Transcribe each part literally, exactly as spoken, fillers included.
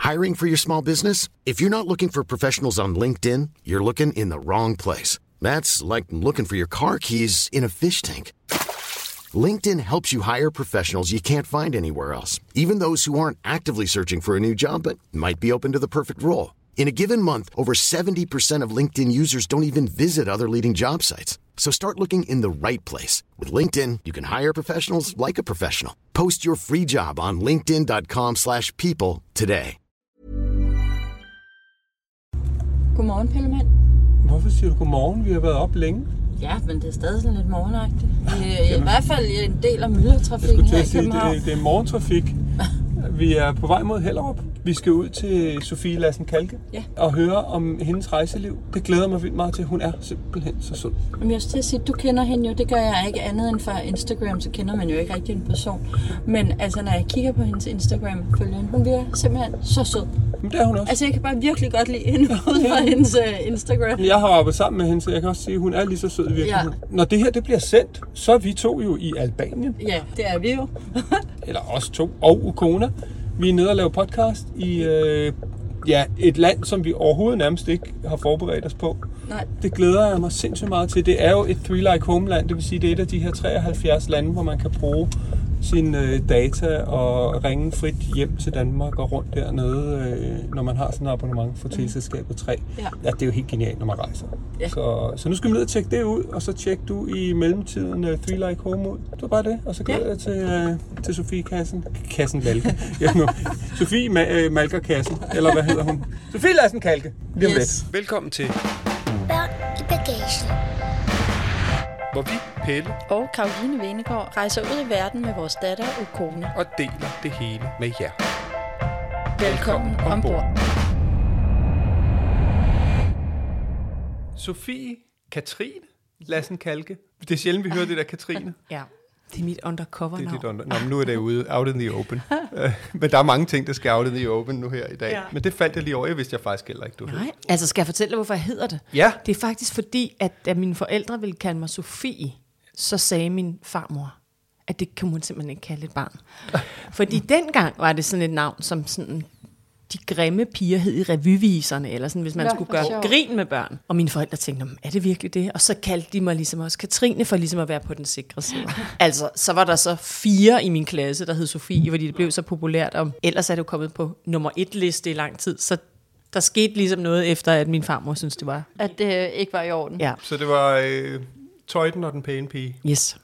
Hiring for your small business? If you're not looking for professionals on LinkedIn, you're looking in the wrong place. That's like looking for your car keys in a fish tank. LinkedIn helps you hire professionals you can't find anywhere else, even those who aren't actively searching for a new job but might be open to the perfect role. In a given month, over seventy percent of LinkedIn users don't even visit other leading job sites. So start looking in the right place. With LinkedIn, you can hire professionals like a professional. Post your free job on linkedin dot com slash people today. Godmorgen, Pellemand. Hvorfor siger du godmorgen? Vi har været op længe. Ja, men det er stadig sådan lidt morgenagtigt. Det er i hvert fald en del af myldretrafikken her i København. Det, det er morgentrafik. Vi er på vej mod Hellerup. Vi skal ud til Sofie Lassen Kalke ja. og høre om hendes rejseliv. Det glæder mig vildt meget til. Hun er simpelthen så sød. Jamen, jeg skal sige, du kender hende jo. Det gør jeg ikke andet end fra Instagram, så kender man jo ikke rigtig en person. Men altså, når jeg kigger på hendes Instagram-følger, hun virker simpelthen så sød. Men det er hun også. Altså, jeg kan bare virkelig godt lide hende ud fra hendes uh, Instagram. Jeg har arbejdet sammen med hende, så jeg kan også sige, at hun er lige så sød i virkeligheden. Ja. Når det her det bliver sendt, så er vi to jo i Albanien. Ja, det er vi jo. Eller os to og Ukona. Vi er nede og lave podcast i øh, ja, et land, som vi overhovedet nærmest ikke har forberedt os på. Nej. Det glæder jeg mig sindssygt meget til. Det er jo et Three Like Home land, det vil sige, det er et af de her treoghalvfjerds lande, hvor man kan bruge sine øh, data og ringe frit hjem til Danmark og rundt dernede, øh, når man har sådan et abonnement for teleselskabet tre. Ja. Ja, det er jo helt genialt, når man rejser. Ja. Så, så nu skal vi ned og tjekke det ud, og så tjek du i mellemtiden uh, Three Like Home ud. Det var bare det, og så går ja. jeg til, uh, til Sofie Kassen. Kassen Malke. Ja, nu. Sofie Ma- uh, Malker Kassen, eller hvad hedder hun? Sofie Lassen Kalke. Lige om yes. lidt. Velkommen til Børn i bagagen. Hvor vi, Pelle og Caroline Venegård, rejser ud i verden med vores datter Ukona og deler det hele med jer. Velkommen, Velkommen ombord. Sofie Katrine Lassen Kalke. Det er sjældent, vi hører det der Katrine. Ja, det er mit undercover-navn. Det er dit under... Nå, men nu er det ude, out in the open. Men der er mange ting, der skal out in the open nu her i dag. Ja. Men det faldt jeg lige over. Jeg vidste jeg faktisk heller ikke, du Nej, altså skal jeg fortælle dig, hvorfor jeg hedder det? Ja. Det er faktisk fordi, at da mine forældre ville kalde mig Sofie, så sagde min farmor, at det kunne hun simpelthen ikke kalde et barn. Fordi dengang var det sådan et navn, som sådan... de grimme piger hed i revyviserne, eller sådan, hvis man ja, skulle gøre sjov. Grin med børn. Og mine forældre tænkte, er det virkelig det? Og så kaldte de mig ligesom også Katrine, for ligesom at være på den sikre side. Altså, så var der så fire i min klasse, der hed Sofie, fordi det blev så populært, og ellers er det jo kommet på nummer et liste i lang tid, så der skete ligesom noget efter, at min farmor synes det var. At det ikke var i orden. Ja. Så det var øh, tøjten og den pæne pige? Yes.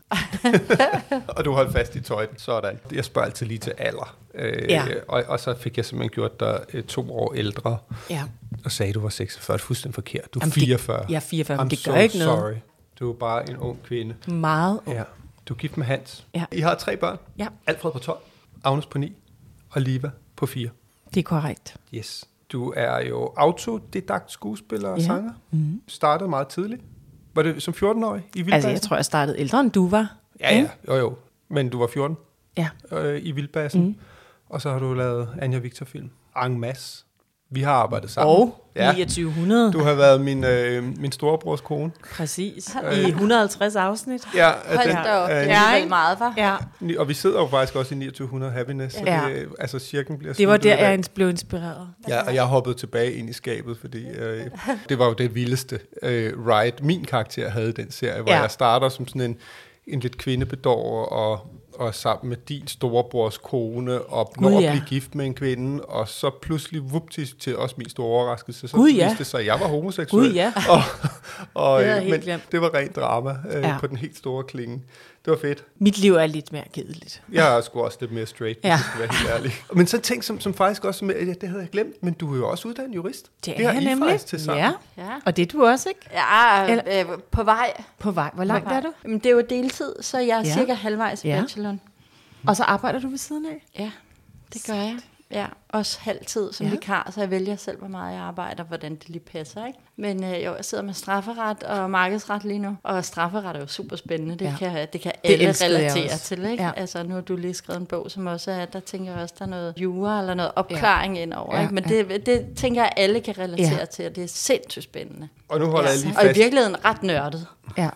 Og du holdt fast i tøjten, sådan. Jeg spørger altid lige til alder. Øh, ja. og, og så fik jeg simpelthen gjort dig øh, to år ældre, ja. og sagde, du var seksogfyrre. Det er fuldstændig forkert. Du er Jamen, fireogfyrre. Det, jeg er fireogfyrre, men I'm det so gør ikke noget. Sorry. Du er bare en ung kvinde. Meget ung. Ja. Du er gift med Hans. Ja. I har tre børn. Ja. Alfred på tolv, Agnes på ni, og Liva på fire. Det er korrekt. Yes. Du er jo autodidakt skuespiller og ja. sanger. Mm-hmm. Startede meget tidligt. Var det som fjorten-årig i Vildbassen? Altså, jeg tror, jeg startede ældre, end du var. Ja, ja. Jo, jo. Men du var fjorten ja. øh, i Vildbassen. Mm. Og så har du lavet Anja Victor-film. En masse. Vi har arbejdet sammen. Og ja. niogtyve hundrede. Du har været min, øh, min storebrors kone. Præcis. I et hundrede og halvtreds afsnit. Ja. Hold den, da op. øh, Det er vel meget, var? Ja. Og vi sidder jo faktisk også i niogtyve hundrede Happiness. Ja. Så det, altså cirken bliver det var der, af. jeg blev inspireret. Ja, og jeg hoppede tilbage ind i skabet, fordi øh, det var jo det vildeste øh, ride. Min karakter havde den serie, hvor ja. jeg starter som sådan en, en lidt kvindebedårer og... og sammen med din storebrors kone, og når God, ja. at blive gift med en kvinde, og så pludselig vuptis til også min store overraskelse, så God, viste ja. det sig, at jeg var homoseksuel. God, ja. og, og, det men glemt. Det var rent drama øh, ja. på den helt store klinge. Det var fedt. Mit liv er lidt mere kedeligt. Jeg er sgu også lidt mere straight, ja. hvis jeg skal være helt ærlig. Men så en ting, som, som faktisk også, med, det havde jeg glemt, men du er jo også uddannet jurist. Det er det har jeg I nemlig. faktisk til sammen. Ja. ja, og det er du også, ikke? Ja, øh, på vej. På vej. Hvor langt vej. er du? Jamen, det er jo deltid, så jeg er ja. cirka halvvejs i ja. bacheloren. Og så arbejder du ved siden af? Ja, det gør jeg. Ja, også halvtid som ja. vikar, så jeg vælger selv, hvor meget jeg arbejder, hvordan det lige passer, ikke? Men øh, jo, jeg sidder med strafferet og markedsret lige nu, og strafferet er jo super spændende. Det, ja. kan, det kan alle det relatere til, ikke? Ja. Altså, nu har du lige skrevet en bog, som også er, der tænker jeg også, der er noget jura eller noget opklaring ja. indover, ja. ikke? Men det, det tænker jeg, alle kan relatere ja. til, og det er sindssygt spændende. Og nu holder ja. jeg lige fast. Og i virkeligheden ret nørdet. Ja.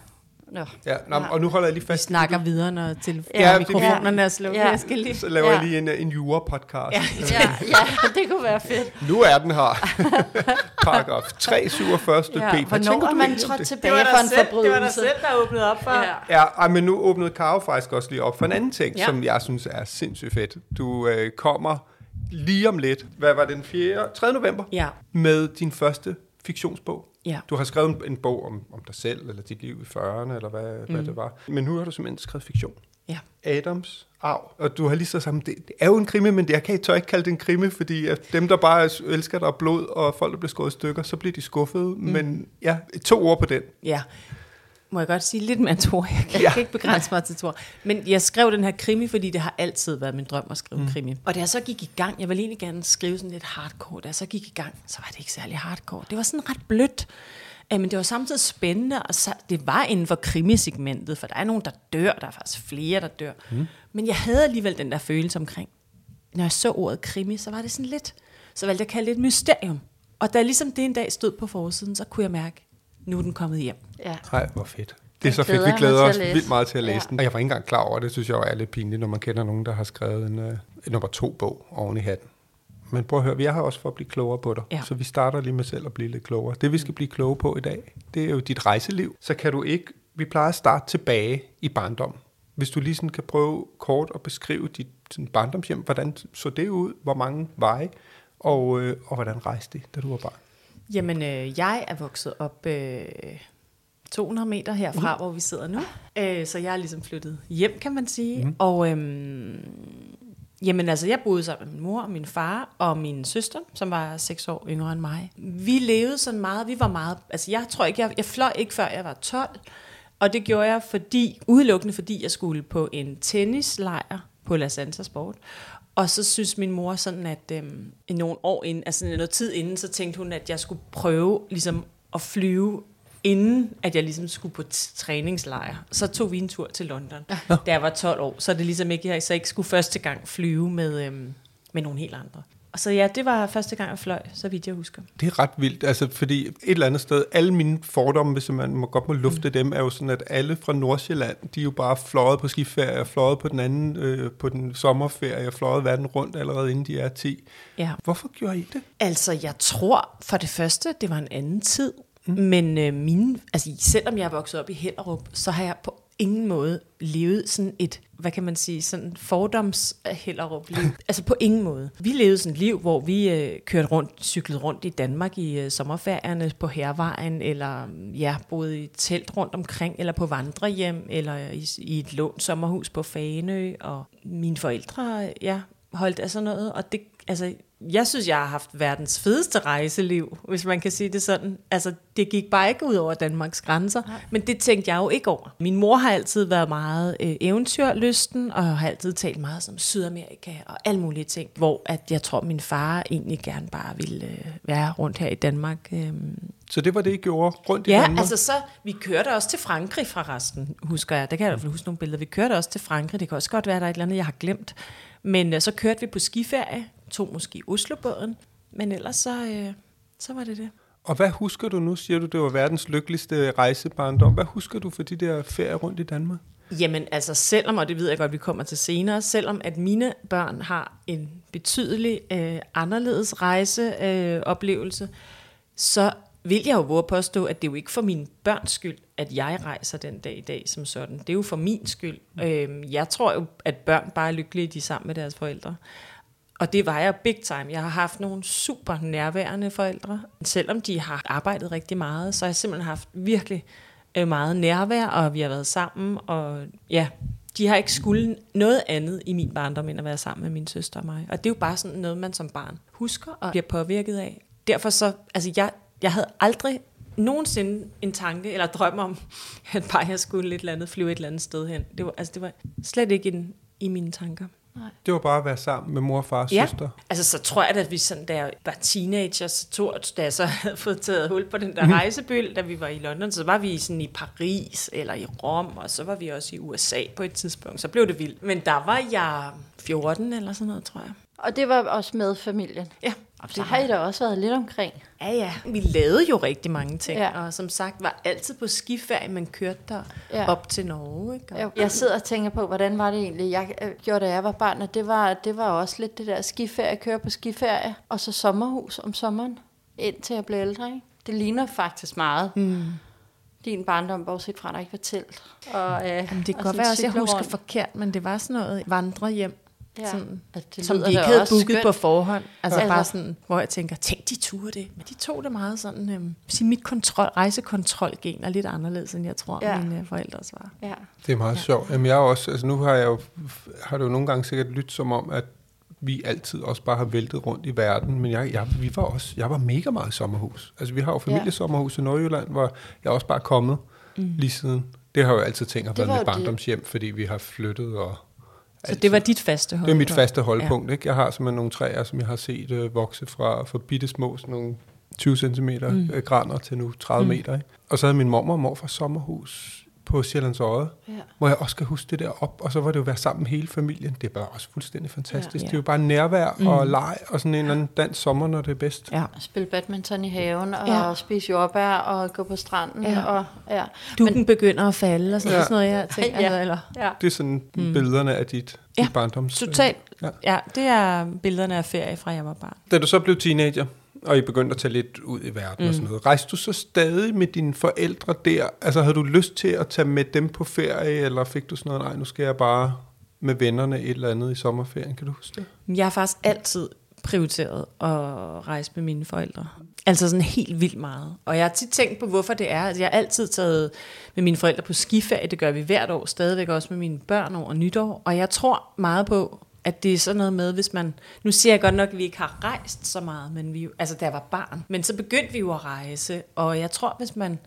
Nå. Ja, nå, og nu holder jeg lige Vi fast. snakker videre, når til Ja, mikrofonerne er slukket. Ja. Jeg skal lige... Så laver Ja. jeg lige en, en jura-podcast. Ja, ja, det kunne være fedt. Nu er den her. Paragraf tre hundrede syvogfyrre stykke Ja, B. Hvad hvornår tænker er du man egentlig om trådt det? tilbage for en forbrydelse? der åbnede op for. Ja. Ja, ej, men nu åbnede Karo faktisk også lige op for en anden ting, Ja. som jeg synes er sindssygt fedt. Du øh, kommer lige om lidt, hvad var det, den fjerde, tredje november, Ja. med din første fiktionsbog. Ja. Du har skrevet en, en bog om, om dig selv, eller dit liv i fyrrerne, eller hvad, mm. hvad det var. Men nu har du simpelthen skrevet fiktion. Ja. Adams arv. Og du har lige så sammen, det, det er jo en krimi, men jeg kan tør ikke kalde det en krimi, fordi at dem, der bare elsker dig blod, og folk, der bliver skåret i stykker, så bliver de skuffede. Mm. Men ja, to ord på den. Ja. Må jeg godt sige lidt mere end to ord? Jeg kan Ja. ikke begrænse mig til to ord. Men jeg skrev den her krimi, fordi det har altid været min drøm at skrive mm. krimi. Og da jeg så gik i gang, jeg ville egentlig gerne skrive sådan lidt hardcore, da jeg så gik i gang, så var det ikke særlig hardcore. Det var sådan ret blødt. Men det var samtidig spændende, og så, det var inden for krimisegmentet, for der er nogen, der dør, der er faktisk flere, der dør. Mm. Men jeg havde alligevel den der følelse omkring, når jeg så ordet krimi, så var det sådan lidt, så valgte jeg at kalde det et mysterium. Og da ligesom det en dag stod på forsiden, så kunne jeg mærke, nu er den kommet hjem. Ja. Nej, hvor fedt. Det er så glæder fedt. Vi jeg glæder mig os til at læse. vildt meget til at læse Ja. den. Og jeg var ikke engang klar over det. Det synes jeg jo er lidt pinligt, når man kender nogen, der har skrevet en, uh, en nummer to bog oven i hatten. Men prøv at høre, vi er her også for at blive klogere på dig. Ja. Så vi starter lige med selv at blive lidt klogere. Det vi skal blive kloge på i dag, det er jo dit rejseliv. Så kan du ikke, vi plejer at starte tilbage i barndommen. Hvis du lige sådan kan prøve kort at beskrive dit sådan barndomshjem, hvordan så det ud, hvor mange veje, og, øh, og hvordan rejste det, da du var barn? Jamen, øh, jeg er vokset op øh, to hundrede meter herfra, mm. hvor vi sidder nu. Øh, så jeg er ligesom flyttet hjem, kan man sige. Mm. Og øhm, jamen, altså, jeg boede sammen med min mor og min far og min søster, som var seks år yngre end mig. Vi levede sådan meget, vi var meget, altså jeg tror ikke, jeg, jeg fløj ikke før jeg var tolv. Og det gjorde jeg fordi, udelukkende fordi jeg skulle på en tennislejr på La Santa Sport. Og så synes min mor sådan, at øhm, nogle år inden, altså noget tid inden, så tænkte hun, at jeg skulle prøve ligesom at flyve, inden at jeg ligesom skulle på t- træningslejr. Så tog vi en tur til London, ja. Da jeg var tolv år. Så det ligesom ikke, jeg så ikke skulle første gang flyve med, øhm, med nogle helt andre. Og så ja, det var første gang, jeg fløj, så vidt jeg husker. Det er ret vildt, altså fordi et eller andet sted, alle mine fordomme, hvis man må godt må lufte mm. dem, er jo sådan, at alle fra Nordsjælland, de er jo bare fløjet på skiferie, og fløjet på den anden, øh, på den sommerferie, og fløjet verden rundt allerede inden de er ti. Ja. Hvorfor gjorde I det? Altså, jeg tror for det første, det var en anden tid. Mm. Men øh, mine, altså, selvom jeg er vokset op i Hellerup, så har jeg på ingen måde levet sådan et, hvad kan man sige, sådan fordoms Hellerup-liv. Altså på ingen måde. Vi levede sådan et liv, hvor vi øh, kørte rundt, cyklede rundt i Danmark i øh, sommerferierne på Hærvejen, eller ja, boede i telt rundt omkring, eller på vandrehjem, eller i, i et lånt sommerhus på Fanø, og mine forældre, ja, holdt af sådan noget, og det, altså, jeg synes, jeg har haft verdens fedeste rejseliv, hvis man kan sige det sådan. Altså, det gik bare ikke ud over Danmarks grænser, nej. Men det tænkte jeg jo ikke over. Min mor har altid været meget øh, eventyrlysten, og har altid talt meget som Sydamerika og alle mulige ting, hvor at jeg tror, min far egentlig gerne bare ville øh, være rundt her i Danmark. Øh. Så det var det, I gjorde rundt i Ja, Danmark? altså så, vi kørte også til Frankrig fra resten, husker jeg. Der kan jeg i hvert fald huske nogle billeder. Vi kørte også til Frankrig, det kan også godt være, der er et eller andet, jeg har glemt. Men øh, så kørte vi på skiferie, tog måske Oslobåden, men ellers så, øh, så var det det. Og hvad husker du nu, siger du, det var verdens lykkeligste rejsebarndom. Hvad husker du for de der ferier rundt i Danmark? Jamen altså selvom, og det ved jeg godt, vi kommer til senere, selvom at mine børn har en betydelig øh, anderledes rejseoplevelse, øh, oplevelse, så vil jeg jo våge at påstå, at det er jo ikke for mine børns skyld, at jeg rejser den dag i dag som sådan. Det er jo for min skyld. Mm. Øhm, jeg tror jo, at børn bare er lykkelige, de er sammen med deres forældre. Og det var jeg big time. Jeg har haft nogle super nærværende forældre. Selvom de har arbejdet rigtig meget, så har jeg simpelthen haft virkelig øh, meget nærvær, og vi har været sammen. Og ja, de har ikke skulle noget andet i min barndom, end at være sammen med min søster og mig. Og det er jo bare sådan noget, man som barn husker og bliver påvirket af. Derfor så, altså jeg... Jeg havde aldrig nogensinde en tanke eller drøm om, at bare jeg skulle et eller andet flyve et eller andet sted hen. Det var, altså det var slet ikke en, i mine tanker. Nej. Det var bare at være sammen med mor, far og Ja. søster. Altså så tror jeg, at vi sådan, da jeg var teenager, så tog, da jeg så havde fået taget hul på den der rejsebyld, da vi var i London, så var vi sådan i Paris eller i Rom, og så var vi også i U S A på et tidspunkt. Så blev det vildt. Men der var jeg fjorten eller sådan noget, tror jeg. Og det var også med familien? Ja, Og så har I da også været lidt omkring. Ja, ja. Vi lavede jo rigtig mange ting, Ja. og som sagt var altid på skiferie, man kørte der Ja. op til Norge. Ikke? Og Jeg, jeg sidder og tænker på, hvordan var det egentlig, jeg øh, gjorde, da jeg var barn, og det var, det var også lidt det der skiferie, køre på skiferie, og så sommerhus om sommeren, indtil jeg blev ældre. Ikke? Det ligner faktisk meget. Mm. Din barndom, bortset fra, der ikke var telt. Og, øh, Jamen, det kan og godt sådan være, at jeg cykler husker rundt. forkert, men det var sådan noget vandrehjem, Ja. sådan, Altså, det som lyder de ikke da havde også booket skønt. på forhånd. Altså Ja. bare sådan, hvor jeg tænker, tænk, de turde det. Men de tog det meget sådan, øhm, sige, mit kontrol, rejsekontrolgen er lidt anderledes, end jeg tror, Ja. mine forældres var. Ja. Det er meget sjovt. Jamen, jeg er også, altså nu har jeg jo, har det jo nogle gange sikkert lyttet som om, at vi altid også bare har væltet rundt i verden, men jeg, jeg, vi var også, jeg var mega meget i sommerhus. Altså vi har jo familiesommerhus i Nordjylland, hvor jeg også bare er kommet mm. lige siden. Det har jeg jo altid tænkt har Det været var mit jo det. barndomshjem, fordi vi har flyttet og Så altid. det var dit faste hold? Det er mit faste holdpunkt. Ja. Ikke? Jeg har simpelthen nogle træer, som jeg har set øh, vokse fra, fra bitte små, sådan nogle tyve centimeter mm. øh, graner til nu tredive meter. Ikke? Og så havde min mormor og morfar sommerhus på Sjællands Odde, Ja. hvor jeg også kan huske det der op, og så var det jo være sammen med hele familien. Det er bare også fuldstændig fantastisk. Ja. Det er jo bare nærvær mm. og leg, og sådan en eller anden dansk sommer, når det er bedst. Ja. Spille badminton i haven, og Ja. ja. spise jordbær, og gå på stranden. Ja. Og, ja. Dukken begynder at falde, og sådan, Ja. ja. sådan noget, jeg tænker. Ja. Eller? Ja. Det er sådan mm. billederne af dit, Ja, dit barndoms... Totalt. Ja. Ja, det er billederne af ferie fra jeg var barn. Da du så blev teenager, og I begyndte at tage lidt ud i verden mm. og sådan noget, rejste du så stadig med dine forældre der? Altså havde du lyst til at tage med dem på ferie, eller fik du sådan noget, nej, nu skal jeg bare med vennerne et eller andet i sommerferien, kan du huske det? Jeg har faktisk altid prioriteret at rejse med mine forældre. Altså sådan helt vildt meget. Og jeg har tit tænkt på, hvorfor det er. Altså, jeg har altid taget med mine forældre på skiferie. Det gør vi hvert år, stadigvæk også med mine børn over nytår. Og jeg tror meget på, at det er sådan noget med, hvis man... Nu siger jeg godt nok, at vi ikke har rejst så meget, men vi, altså da jeg var barn. Men så begyndte vi jo at rejse. Og jeg tror, hvis man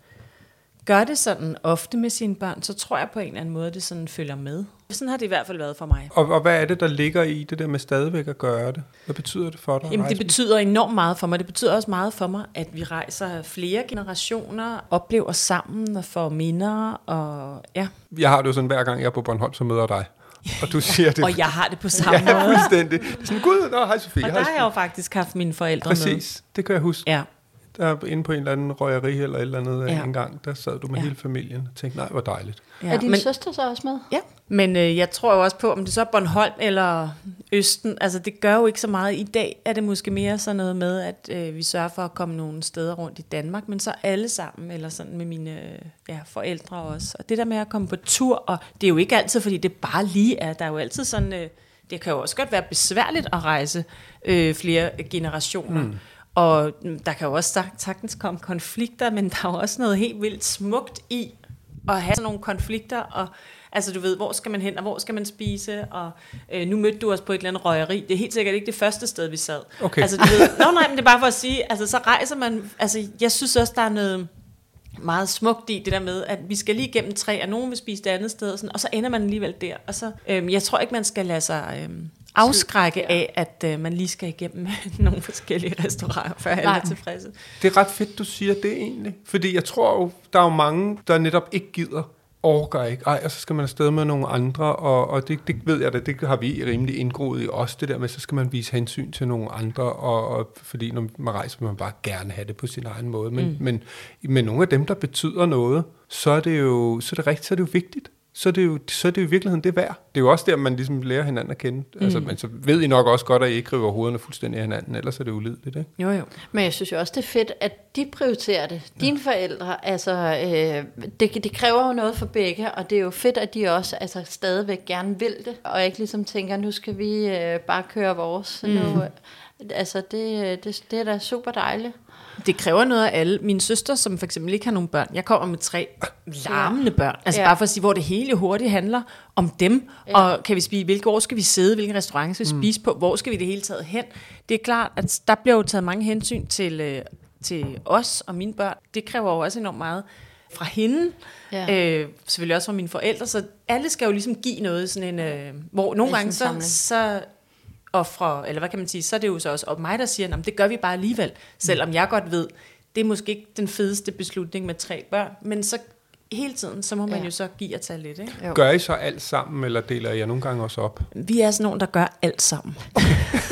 gør det sådan ofte med sine børn, så tror jeg på en eller anden måde, det sådan følger med. Sådan har det i hvert fald været for mig. Og, og hvad er det, der ligger i det der med stadigvæk at gøre det? Hvad betyder det for dig? Jamen, det betyder enormt meget for mig. Det betyder også meget for mig, at vi rejser flere generationer, oplever sammen og får minder. Og, ja. Jeg har det jo sådan, hver gang jeg er på Bornholm, så møder dig. Og du siger det. Og jeg har det på samme ja, måde. fuldstændig. Det er sådan, gud, nå, hej Sofie. Og der har jeg jo faktisk haft mine forældre Præcis, med. Præcis, det kan jeg huske. Ja. Der inde på en eller anden røgeri eller et eller andet Ja. en gang, der sad du med Ja. hele familien og tænkte, nej, hvor dejligt. Ja. Er din Men, søster så også med? ja, men øh, jeg tror jo også på, om det så er Bornholm eller Østen, altså det gør jo ikke så meget. I dag er det måske mere sådan noget med, at øh, vi sørger for at komme nogle steder rundt i Danmark, men så alle sammen, eller sådan med mine øh, ja, forældre også. Og det der med at komme på tur, og det er jo ikke altid, fordi det bare lige er, der er jo altid sådan, øh, det kan jo også godt være besværligt at rejse øh, flere generationer. Mm. Og der kan jo også sagtens komme konflikter, men der er jo også noget helt vildt smukt i at have sådan nogle konflikter, og altså du ved, hvor skal man hen, og hvor skal man spise, og øh, nu mødte du os på et eller andet røgeri, det er helt sikkert ikke det første sted, vi sad. Okay. Altså du ved, nå nej, men det er bare for at sige, altså så rejser man, altså jeg synes også, der er noget meget smukt i det der med, at vi skal lige igennem træ, og nogen vil spise det andet sted, og, sådan, og så ender man alligevel der. Og så, øhm, jeg tror ikke, man skal lade sig øhm, afskrække ja. af, at øh, man lige skal igennem nogle forskellige restauranter, før alle er tilfredse. Det er ret fedt, du siger det egentlig. Fordi jeg tror jo, der er jo mange, der netop ikke gider, orker ikke. Ej, og så skal man afsted med nogle andre, og, og det, det ved jeg da, det har vi rimelig indgroet i os, det der med, så skal man vise hensyn til nogle andre, og, og fordi når man rejser, vil man bare gerne have det på sin egen måde. Men, mm. men med nogle af dem, der betyder noget, så er det jo, så er det rigtigt, så er det jo vigtigt. Så er, det jo, så er det jo i virkeligheden det værd. Det er jo også der, man ligesom lærer hinanden at kende. Mm. Altså, men så ved I nok også godt, at I ikke river hovederne fuldstændig af hinanden, ellers er det ulideligt, ikke? Jo, jo. Men jeg synes jo også, det er fedt, at de prioriterer det. Dine ja. forældre, altså, øh, det, det kræver jo noget for begge, og det er jo fedt, at de også altså, stadigvæk gerne vil det, og ikke ligesom tænker, nu skal vi øh, bare køre vores. Mm. Nu, altså, det, det, det er da super dejligt. Det kræver noget af alle. Min søster, som for eksempel ikke har nogen børn, jeg kommer med tre larmende børn. Altså ja. bare for at sige, hvor det hele hurtigt handler om dem. Ja. Og kan vi spise, hvilke år skal vi sidde, hvilken restaurant skal vi mm. spise på, hvor skal vi det hele taget hen. Det er klart, at der bliver jo taget mange hensyn til, øh, til os og mine børn. Det kræver jo også enormt meget fra hende. Ja. Øh, selvfølgelig også fra mine forældre. Så alle skal jo ligesom give noget, sådan en, øh, hvor nogle gange så... så og fra, eller hvad kan man sige, så er det jo så også og mig, der siger, det gør vi bare alligevel, selvom jeg godt ved, det er måske ikke den fedeste beslutning med tre børn, men så hele tiden, så må man ja. jo så give og tage lidt, ikke? Jo. Gør I så alt sammen, eller deler I nogle gange også op? Vi er sådan nogen, der gør alt sammen.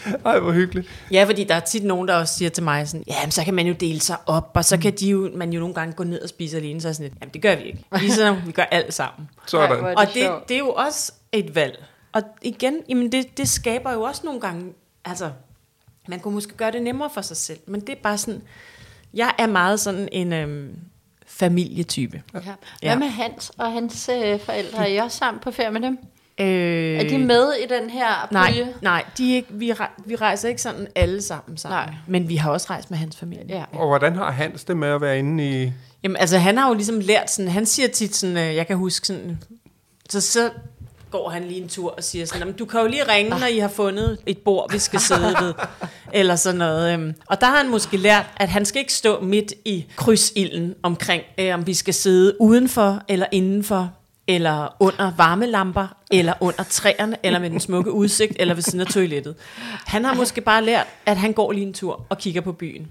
Ej, hvor hyggeligt. Ja, fordi der er tit nogen, der også siger til mig sådan, jamen, så kan man jo dele sig op, og så kan de jo, man jo nogle gange gå ned og spise alene, så er sådan lidt, jamen, det gør vi ikke. Ligesom vi gør alt sammen. Sådan. Ej, Og det, det er jo også et valg. Og igen, jamen det, det skaber jo også nogle gange, altså, man kunne måske gøre det nemmere for sig selv, men det er bare sådan, jeg er meget sådan en øhm, familietype. Ja. Hvad Ja. med Hans og hans øh, forældre? Er I også sammen på ferie med dem? Øh, Er de med i den her nej, pulje? nej, de er ikke, vi, rej- vi rejser ikke sådan alle sammen sammen. Nej. Men vi har også rejst med hans familie. Ja. Og hvordan har Hans det med at være inde i... Jamen, altså, han har jo ligesom lært sådan, han siger tit sådan, øh, jeg kan huske sådan, så, så går han lige en tur og siger sådan, du kan jo lige ringe, når I har fundet et bord, vi skal sidde ved, eller sådan noget. øhm. Og der har han måske lært, at han skal ikke stå midt i krydsilden omkring, øh, om vi skal sidde udenfor, eller indenfor, eller under varmelamper, eller under træerne, eller med den smukke udsigt, eller ved siden af toilettet. Han har måske bare lært, at han går lige en tur og kigger på byen.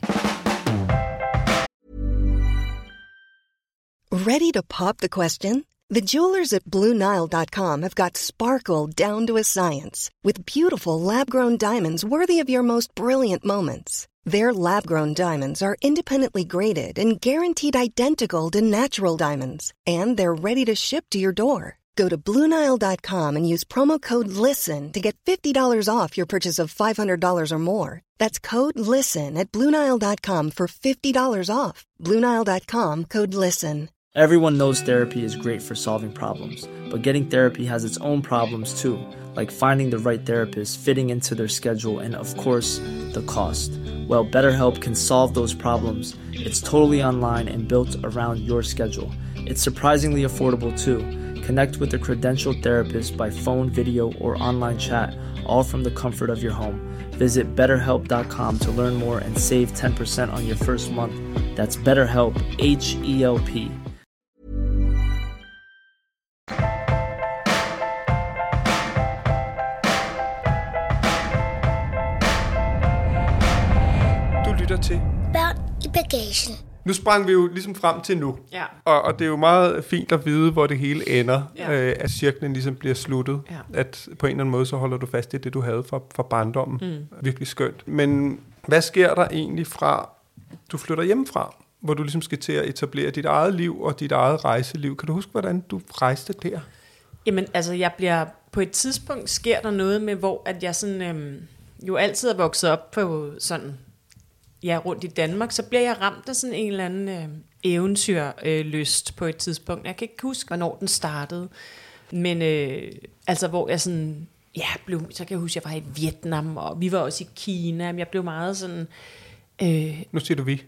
Ready to pop the question? The jewelers at Blue Nile dot com have got sparkle down to a science with beautiful lab-grown diamonds worthy of your most brilliant moments. Their lab-grown diamonds are independently graded and guaranteed identical to natural diamonds, and they're ready to ship to your door. Go to Blue Nile dot com and use promo code LISTEN to get fifty dollars off your purchase of five hundred dollars or more. That's code LISTEN at Blue Nile dot com for fifty dollars off. Blue Nile dot com, code LISTEN. Everyone knows therapy is great for solving problems, but getting therapy has its own problems too, like finding the right therapist, fitting into their schedule, and of course, the cost. Well, BetterHelp can solve those problems. It's totally online and built around your schedule. It's surprisingly affordable too. Connect with a credentialed therapist by phone, video, or online chat, all from the comfort of your home. Visit better help dot com to learn more and save ten percent on your first month. That's BetterHelp, H E L P. Til. Børn i bagagen. Nu sprang vi jo ligesom frem til nu, Ja. og, og det er jo meget fint at vide, hvor det hele ender, Ja. øh, at cirklen ligesom bliver sluttet, Ja. at på en eller anden måde, så holder du fast i det, du havde fra, fra barndommen. Mm. Virkelig skønt. Men hvad sker der egentlig fra, du flytter hjemmefra, hvor du ligesom skal til at etablere dit eget liv og dit eget rejseliv? Kan du huske, hvordan du rejste der? Jamen, altså, jeg bliver, på et tidspunkt sker der noget med, hvor at jeg sådan, øhm, jo altid er vokset op på sådan, ja, rundt i Danmark, så bliver jeg ramt af sådan en eller anden øh, eventyrlyst øh, på et tidspunkt. Jeg kan ikke huske, hvornår den startede, men øh, altså, hvor jeg sådan, ja, blev, så kan jeg huske, jeg var i Vietnam, og vi var også i Kina, men jeg blev meget sådan, øh, Nu siger du vi.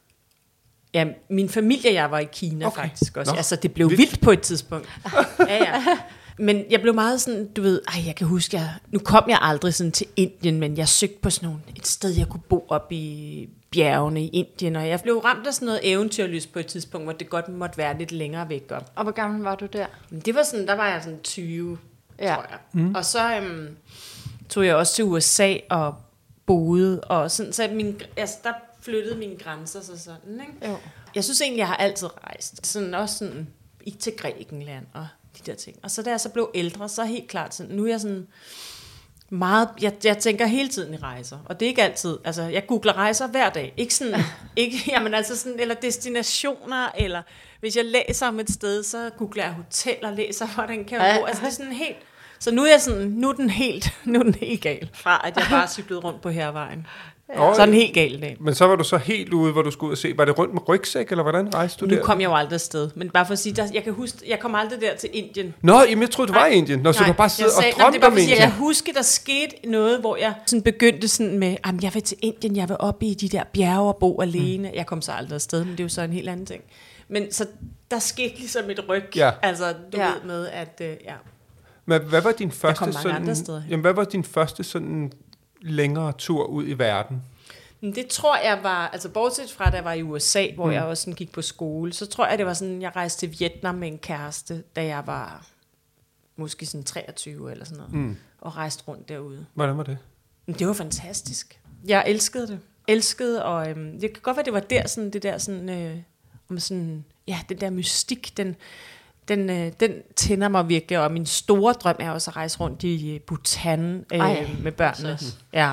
ja, min familie, jeg var i Kina Okay. faktisk også. Nå, Altså, det blev vildt. vildt på et tidspunkt. Ja, ja. Men jeg blev meget sådan, du ved, ej, jeg kan huske, jeg, nu kom jeg aldrig sådan til Indien, men jeg søgte på sådan nogle, et sted, jeg kunne bo op i bjergene i Indien, og jeg blev ramt af sådan noget eventyrlyst på et tidspunkt, hvor det godt måtte være lidt længere væk op. Og hvor gammel var du der? Men det var sådan, der var jeg sådan tyve, Ja. tror jeg. Mm. Og så øhm, tog jeg også til U S A og boede, og sådan, så min, altså, der flyttede mine grænser så sådan, ikke? Jo. Jeg synes egentlig, jeg har altid rejst. Sådan også sådan i til Grækenland og de der ting. Og så da jeg så blev ældre, så helt klart sådan, nu er jeg sådan meget, jeg, jeg tænker hele tiden i rejser. Og det er ikke altid, altså jeg googler rejser hver dag. Ikke sådan, ikke, jamen altså sådan, eller destinationer, eller hvis jeg læser om et sted, så googler jeg hoteller, læser, hvordan kan jeg bo. Altså det er sådan helt, så nu er jeg sådan, nu er den helt, nu er den helt gal. Fra at jeg bare cyklede rundt på Hervejen. Ja. Så er den helt gal dag. Men så var du så helt ude, hvor du skulle ud og se. Var det rundt med rygsæk, eller hvordan rejste du Nu der? kom jeg jo aldrig afsted, men bare for at sige, der, jeg kan huske, jeg kom aldrig der til Indien. Nå, jamen, jeg troede, du var i Indien. Nå, så du bare sidder og nej, drømte det er bare om fordi, jeg Indien. kan huske, der skete noget, hvor jeg sådan begyndte sådan med, jamen jeg vil til Indien, jeg vil op i de der bjerge og bo alene. Mm. Jeg kom så aldrig afsted, men det er jo så en helt anden ting. Men så der skete ligesom et ryg, Ja. altså du Ja. ved med, at øh, ja. Men hvad var din første kom mange andre steder sådan, hen. jamen, hvad var din første sådan længere tur ud i verden? Men det tror jeg var, altså bortset fra, da jeg var i U S A, hvor mm. jeg også sådan gik på skole, så tror jeg, det var sådan, jeg rejste til Vietnam med en kæreste, da jeg var måske sådan treogtyve eller sådan noget, mm. og rejste rundt derude. Hvordan var det? Men det var fantastisk. Jeg elskede det. Elskede, og øhm, det kan godt være, det var der, sådan, det der sådan, øh, om sådan, ja, den der mystik, den, den, øh, den tænder mig virkelig, og min store drøm er også at rejse rundt i Bhutan øh, Ej, med børnene. Ja.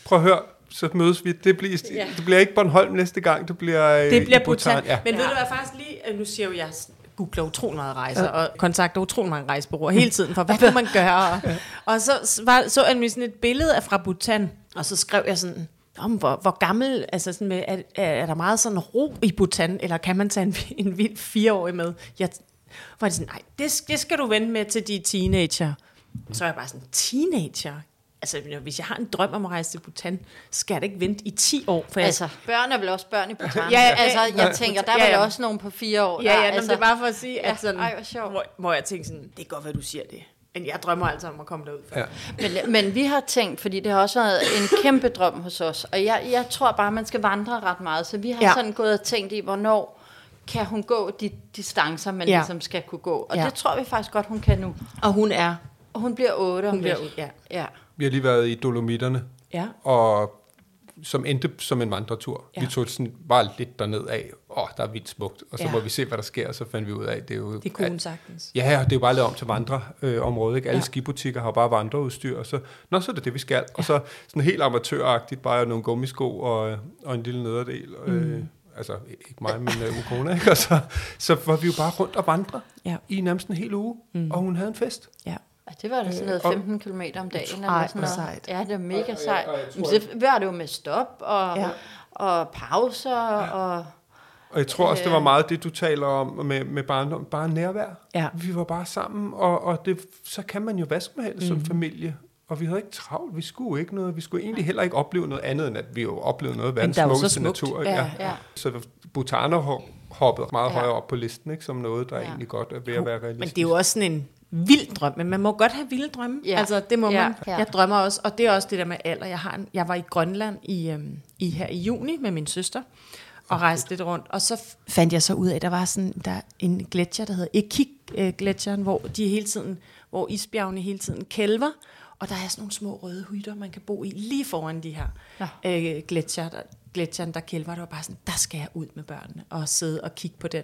prøv at høre, så mødes vi. Det bliver, ja. det bliver ikke Bornholm næste gang, det bliver Det bliver Bhutan. Bhutan. Ja. Men ved du hvad, faktisk lige, nu siger jo jeg, googler utrolig meget rejser, ja. og kontakter utrolig mange rejsebureauer hele tiden, for hvad kan man gøre? Og, og så var, så jeg sådan et billede af fra Bhutan, og så skrev jeg sådan, om hvor, hvor gammel, altså sådan med, er, er der meget sådan ro i Bhutan, eller kan man tage en, en vild fireårig med? Jeg var det sådan, nej, det, det skal du vente med til de teenager. Så er jeg bare sådan, teenager? Altså, hvis jeg har en drøm om at rejse til Bhutan, skal jeg da ikke vente i ti år. For altså, jeg... børn er vel også børn i Bhutan? ja, ja, altså, jeg tænker, der er ja, ja. vel også nogen på fire år. Ja, ja, der, altså, altså, det er bare for at sige, at sådan, ej, hvor sjovt. hvor, hvor jeg tænker sådan, det er godt, hvad du siger det. Men jeg drømmer altså om at komme derud. Ja. Men, men vi har tænkt, fordi det har også været en kæmpe drøm hos os, og jeg, jeg tror bare, man skal vandre ret meget, så vi har ja. sådan gået og tænkt i, hvornår kan hun gå de distancer, man ja. ligesom skal kunne gå. Og ja. det tror vi faktisk godt, hun kan nu. Og hun er? Og hun bliver otte. Hun bliver otte, ja. ja. Vi har lige været i Dolomitterne, ja. og som endte som en vandretur. Ja. Vi tog sådan bare lidt derned af, åh, der er vildt smukt, og så ja. må vi se, hvad der sker, og så fandt vi ud af, det er jo... Det kunne hun sagtens. Ja, det er jo bare lavet om til vandreområdet, ikke? Alle ja. skibutikker har bare vandreudstyr, og så, nå, så er det det, vi skal. Ja. Og så sådan helt amatøragtigt, bare nogle gummisko og, og en lille nederdel. Mm. Øh, altså, ikke mig, men uh, Ukona, ikke? Og så, så var vi jo bare rundt og vandre ja. i nærmest en hel uge, mm. og hun havde en fest. Ja. Det var da sådan noget femten kilometer om dagen. Ej, eller sådan noget. sejt. Ja, det var mega sejt. Men det var det jo med stop og, ja. og pauser. Ja. Og, og jeg tror også, det var meget det, du taler om med, med barndom. Bare nærvær. Ja. Vi var bare sammen, og, og det, så kan man jo hvad som helst mm. som familie. Og vi havde ikke travlt. Vi skulle ikke noget. Vi skulle egentlig heller ikke opleve noget andet, end at vi jo oplevede noget af verdens smukkeste natur. Ja, ja. Ja. Så Bhutan har hoppet meget ja. højere op på listen, ikke, som noget, der ja. egentlig godt er ved at være realistisk. Men det er jo også sådan en vild drøm, men man må godt have vilde drømme. Ja. Altså, det må ja. man. Ja. Jeg drømmer også, og det er også det der med alder. Jeg, har en, jeg var i Grønland i, øhm, i her i juni med min søster, og okay. rejste lidt rundt, og så fandt jeg så ud af, at der var sådan der en gletsjer, der hedder Ekik-gletsjeren, hvor de hele tiden, hvor isbjergene hele tiden kælver, og der er sådan nogle små røde hytter, man kan bo i lige foran de her ja. øh, gletsjer, der, gletsjeren, der kælver. Der var bare sådan, der skal jeg ud med børnene og sidde og kigge på den.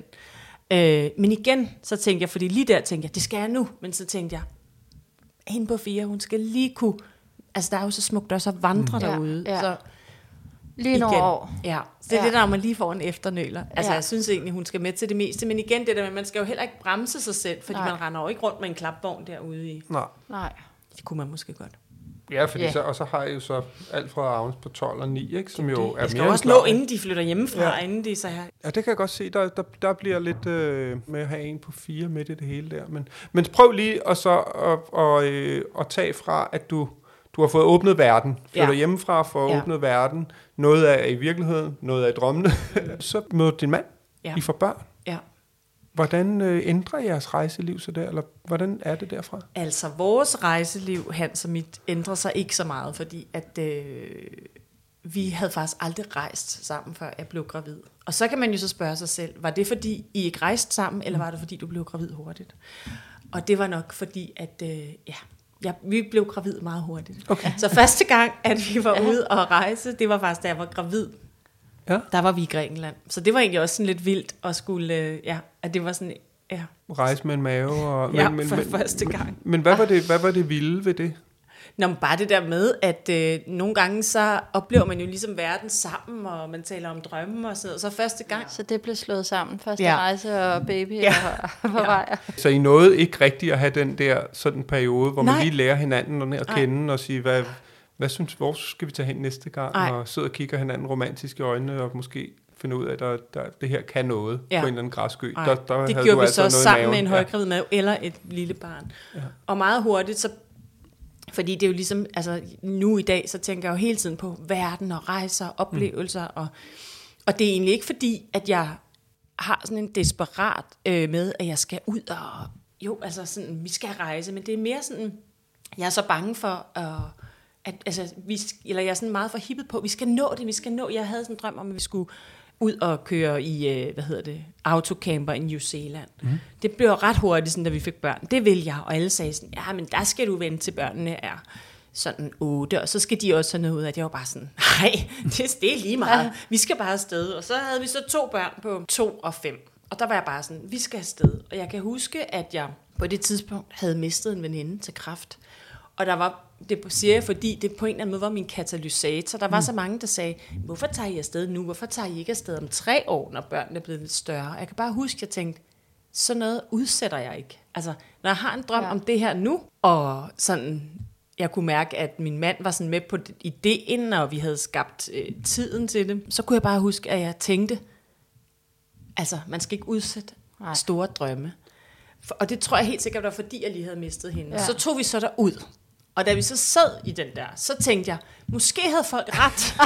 Øh, men igen, så tænkte jeg, fordi lige der tænkte jeg, det skal jeg nu, men så tænkte jeg, hende på fire, hun skal lige kunne, altså der er jo så smukt også at vandre mm. derude, ja, ja. så lige nogle år. Ja, så det er ja. det der, man lige får en efternøler. Altså ja. jeg synes egentlig, hun skal med til det meste, men igen det der med, man skal jo heller ikke bremse sig selv, fordi Nej. man render jo ikke rundt med en klapvogn derude i. Nej. Nej. Det kunne man måske godt. Ja, fordi yeah. så, og så har jeg jo så alt fra Agnes på tolv og ni, ikke, som det, jo er jeg skal mere også nå, inden de flytter hjemmefra, ja. inden de så her. Ja, det kan jeg godt se. Der, der, der bliver lidt øh, med at have en på fire midt i det hele der. Men, men prøv lige at, så, at, at, øh, at tage fra, at du, du har fået åbnet verden. Flytter ja. hjemmefra for at ja. åbnet verden. Noget er i virkeligheden, noget er i drømmene. Så møder din mand. Ja. I får børn. Ja. Hvordan øh, ændrer jeres rejseliv så der, eller hvordan er det derfra? Altså, vores rejseliv, Hans og mit, ændrer sig ikke så meget, fordi at øh, vi havde faktisk aldrig rejst sammen, før jeg blev gravid. Og så kan man jo så spørge sig selv, var det fordi, I ikke rejste sammen, eller var det fordi, du blev gravid hurtigt? Og det var nok fordi, at øh, ja, ja, vi blev gravid meget hurtigt. Okay. Så første gang, at vi var ja. ude og rejse, det var faktisk, da jeg var gravid. Ja. Der var vi i Grækenland. Så det var egentlig også sådan lidt vildt at skulle, øh, ja, at det var sådan, ja. Rejse med en mave. Og, ja, men, for men, første gang. Men, men hvad, var det, hvad var det vilde ved det? Nå, men bare det der med, at øh, nogle gange så oplever man jo ligesom verden sammen, og man taler om drømme og sådan noget. Så første gang. Ja. Så det blev slået sammen. Første ja. rejse og baby ja. og på vej. Ja. Så I nåede ikke rigtigt at have den der sådan periode, hvor Nej. man lige lærer hinanden at kende Nej. og sige, hvad... Hvad synes, hvor skal vi tage hen næste gang? Ej. Og sidde og kigge hinanden romantisk i øjnene, og måske finde ud af, at der, der, det her kan noget ja. på en eller anden græsø. Der, der det gjorde vi så sammen maven. med en højgravid mave, eller et lille barn. Ja. Og meget hurtigt, så, fordi det er jo ligesom, altså nu i dag, så tænker jeg jo hele tiden på verden og rejser og oplevelser. Mm. Og, og det er egentlig ikke fordi, at jeg har sådan en desperat øh, med, at jeg skal ud og, jo, altså sådan, vi skal rejse, men det er mere sådan, jeg er så bange for at... At, altså, vi, eller jeg er sådan meget for hippet på, vi skal nå det, vi skal nå. Jeg havde sådan en drøm om, at vi skulle ud og køre i, hvad hedder det, autocamper i New Zealand. Mm. Det blev det hurtigt, sådan, da vi fik børn. Det vil jeg, og alle sagde sådan, ja, men der skal du vente til børnene er sådan otte, og så skal de også have noget ud af. Det var bare sådan, nej, det, det er lige meget. Vi skal bare afsted. Og så havde vi så to børn på to og fem. Og der var jeg bare sådan, vi skal afsted. Og jeg kan huske, at jeg på det tidspunkt havde mistet en veninde til kræft. Og der var, det siger jeg, fordi det på en eller anden måde var min katalysator. Der var mm. så mange, der sagde, hvorfor tager I afsted nu? Hvorfor tager I ikke afsted om tre år, når børnene er blevet lidt større? Jeg kan bare huske, at jeg tænkte, sådan noget udsætter jeg ikke. Altså, når jeg har en drøm ja. om det her nu, og sådan, jeg kunne mærke, at min mand var sådan med på ideen, og vi havde skabt øh, tiden til det, så kunne jeg bare huske, at jeg tænkte, altså, man skal ikke udsætte Nej. store drømme. For, og det tror jeg helt sikkert var, fordi jeg lige havde mistet hende. Ja. Så tog vi så derud. Og da vi så sad i den der, så tænkte jeg, måske havde folk ret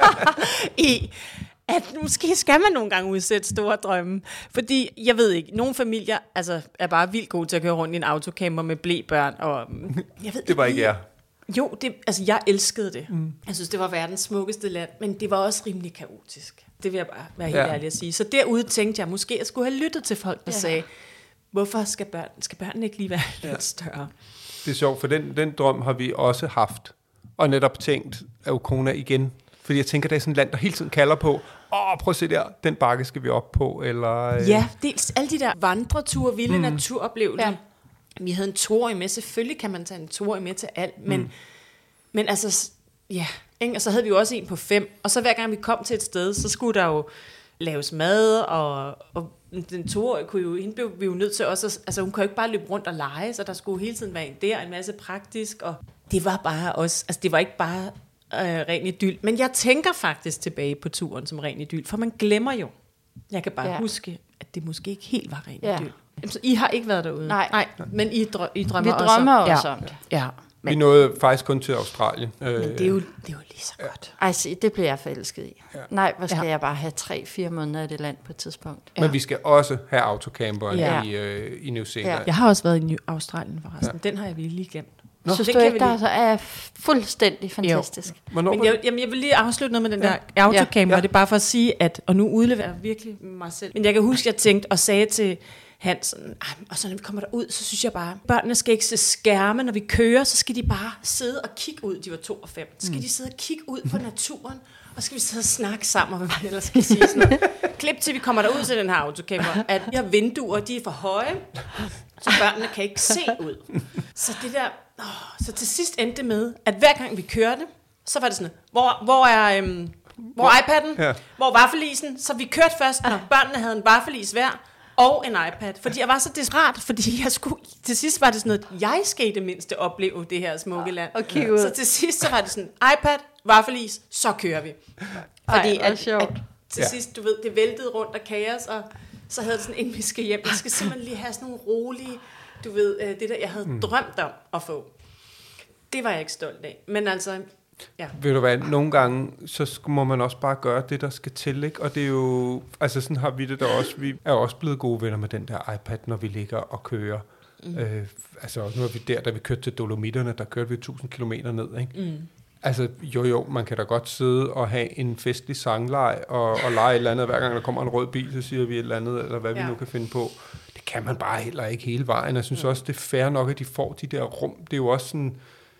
i, at måske skal man nogle gange udsætte store drømme. Fordi, jeg ved ikke, nogle familier altså, er bare vildt gode til at køre rundt i en autocamper med blebørn. Og, jeg ved, det var ikke jer. Jo, det, altså jeg elskede det. Mm. Jeg synes, det var verdens smukkeste land, men det var også rimelig kaotisk. Det vil jeg bare være helt ja. ærlig at sige. Så derude tænkte jeg, måske jeg skulle have lyttet til folk, der ja. sagde, hvorfor skal, børn, skal børnene ikke lige være ja. lidt større? Det er sjovt, for den, den drøm har vi også haft, og netop tænkt af Ukona igen. Fordi jeg tænker, det er sådan et land, der hele tiden kalder på, åh, prøv at se der, den bakke skal vi op på, eller... Ja, dels alle de der vandreture, vilde mm. naturoplevelser. Ja. Vi havde en toårig med, selvfølgelig kan man tage en toårig med til alt, men, mm. men altså, ja, ikke? Og så havde vi jo også en på fem, og så hver gang vi kom til et sted, så skulle der jo laves mad, og, og den toårige kunne jo, hende blev vi jo nødt til også, altså hun kunne jo ikke bare løbe rundt og lege, så der skulle hele tiden være en der, en masse praktisk, og det var bare også, altså det var ikke bare øh, ren idyl, men jeg tænker faktisk tilbage på turen som ren idyl, for man glemmer jo, jeg kan bare ja. huske, at det måske ikke helt var ren ja. idyl. Så I har ikke været derude? Nej. Nej, men I, drø- I drømmer også Vi drømmer også, også om det. Ja. ja. Men, vi nåede faktisk kun til Australien. Men det er jo, det er jo lige så godt. Ej, se, det bliver jeg forelsket i. Ja. Nej, hvor skal ja. jeg bare have tre, fire måneder i det land på et tidspunkt. Ja. Men vi skal også have autocamperen ja. i, øh, i New Zealand. Ja. Jeg har også været i New- Australien forresten. Ja. Den har jeg lige glemt. Nå, synes du ikke, der lige... er fuldstændig fantastisk? Men jeg, jamen, jeg vil lige afslutte noget med den ja. der autocamper. Ja. Det er bare for at sige, at, og nu udleverer jeg virkelig mig selv. Men jeg kan huske, at jeg tænkte og sagde til Hansen, og så når vi kommer derud, så synes jeg bare, børnene skal ikke se skærme, når vi kører, så skal de bare sidde og kigge ud, de var to og fem, så skal mm. de sidde og kigge ud på naturen, og så skal vi sidde og snakke sammen, og hvad man ellers skal sige sådan noget. Klip til vi kommer derud til den her autocamper, at de her vinduer, de er for høje, så børnene kan ikke se ud. Så det der, åh, så til sidst endte det med, at hver gang vi kørte, så var det sådan, hvor, hvor er... Øhm, hvor er iPad'en? Ja. Hvor er vaffelisen? Så vi kørte først, når børnene havde en vaffelis hver, og en iPad, fordi jeg var så desperat, fordi jeg skulle, til sidst var det sådan noget, jeg skal i det mindste opleve det her smukke land. Okay, ja. Så til sidst så var det sådan, iPad, vaffelis, så kører vi. Fordi Ej, at, at til ja. sidst, du ved, det væltede rundt af kaos, og så havde det sådan, inden vi skal hjem, jeg skal simpelthen lige have sådan nogle rolige, du ved, det der, jeg havde mm. drømt om at få. Det var jeg ikke stolt af, men altså... Ja. Ved du hvad, nogle gange, så må man også bare gøre det, der skal til, ikke? Og det er jo, altså sådan har vi det der også, vi er også blevet gode venner med den der iPad, når vi ligger og kører. Mm. Øh, altså nu er vi der, da vi kørte til Dolomitterne, der kørte vi tusind kilometer ned, ikke? Mm. Altså jo jo, man kan da godt sidde og have en festlig sangleg, og, og lege et eller andet, hver gang der kommer en rød bil, så siger vi et eller andet, eller hvad ja. vi nu kan finde på. Det kan man bare heller ikke hele vejen. Jeg synes mm. også, det er fair nok, at de får de der rum. Det er jo også sådan...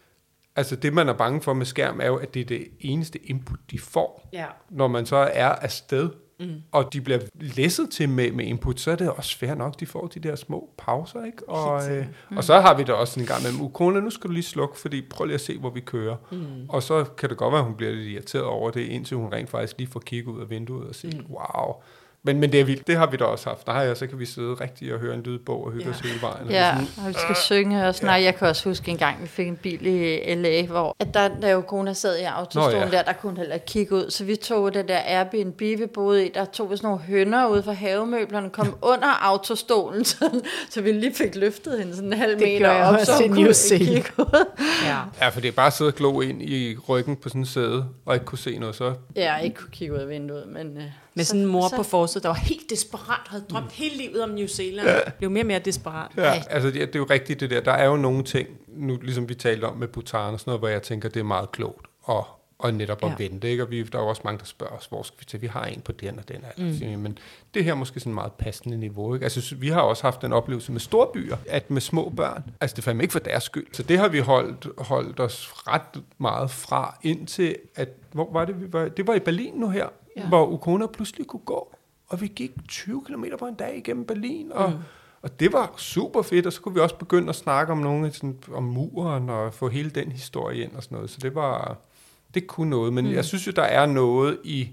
Altså det, man er bange for med skærm, er jo, at det er det eneste input, de får. Ja. Når man så er afsted, mm. og de bliver læsset til med, med input, så er det også fair nok, de får de der små pauser, ikke? Og, øh, mm. og så har vi da også en gang med, Ukona, nu skal du lige slukke, fordi prøv lige at se, hvor vi kører. Mm. Og så kan det godt være, at hun bliver lidt irriteret over det, indtil hun rent faktisk lige får kigget ud af vinduet og sige, mm. wow... Men, men det er vildt. Det har vi da også haft. Nej, så kan vi sidde rigtig og høre en lydbog og hygge ja. os hele vejen. Ja, og vi skal øh, synge også. Nej, ja. jeg kan også huske en gang, vi fik en bil i L A, hvor at der, der jo kone sad i autostolen ja. der, der kunne heller kigge ud. Så vi tog det der Airbnb, vi boede i, der tog vi sådan nogle hønder ude fra havemøblerne, kom under autostolen, så, så vi lige fik løftet hende sådan en halv det meter op, så hun kunne kigge ud. Ja. ja, for det er bare at sidde og glo ind i ryggen på sådan en sæde, og ikke kunne se noget så. Ja, ikke kunne kigge ud af vinduet, men... Uh, med sådan en mor så, på forsiden, der var helt desperat, havde drømt mm. hele livet om New Zealand. Ja. Blev mere og mere desperat. Ja, altså det, det er jo rigtigt det der. Der er jo nogle ting, nu ligesom vi talte om med Bhutan og sådan noget, hvor jeg tænker, det er meget klogt og, og netop at ja. vente. Ikke? Og vi, der er jo også mange, der spørger os, hvor skal vi til? Vi har en på den og den. Altså. Mm. Men det her er måske sådan et meget passende niveau. Ikke? Altså vi har også haft en oplevelse med store byer, at med små børn, altså det er fandme ikke for deres skyld. Så det har vi holdt, holdt os ret meget fra, indtil at, hvor var det, vi var? Det var i Berlin nu her. Ja. Hvor Ukona pludselig kunne gå, og vi gik tyve kilometer på en dag igennem Berlin, og, mm. Og det var super fedt, og så kunne vi også begynde at snakke om nogle sådan, om muren og få hele den historie ind og sådan noget. Så det var, det kunne noget, men mm. jeg synes jo, der er noget i,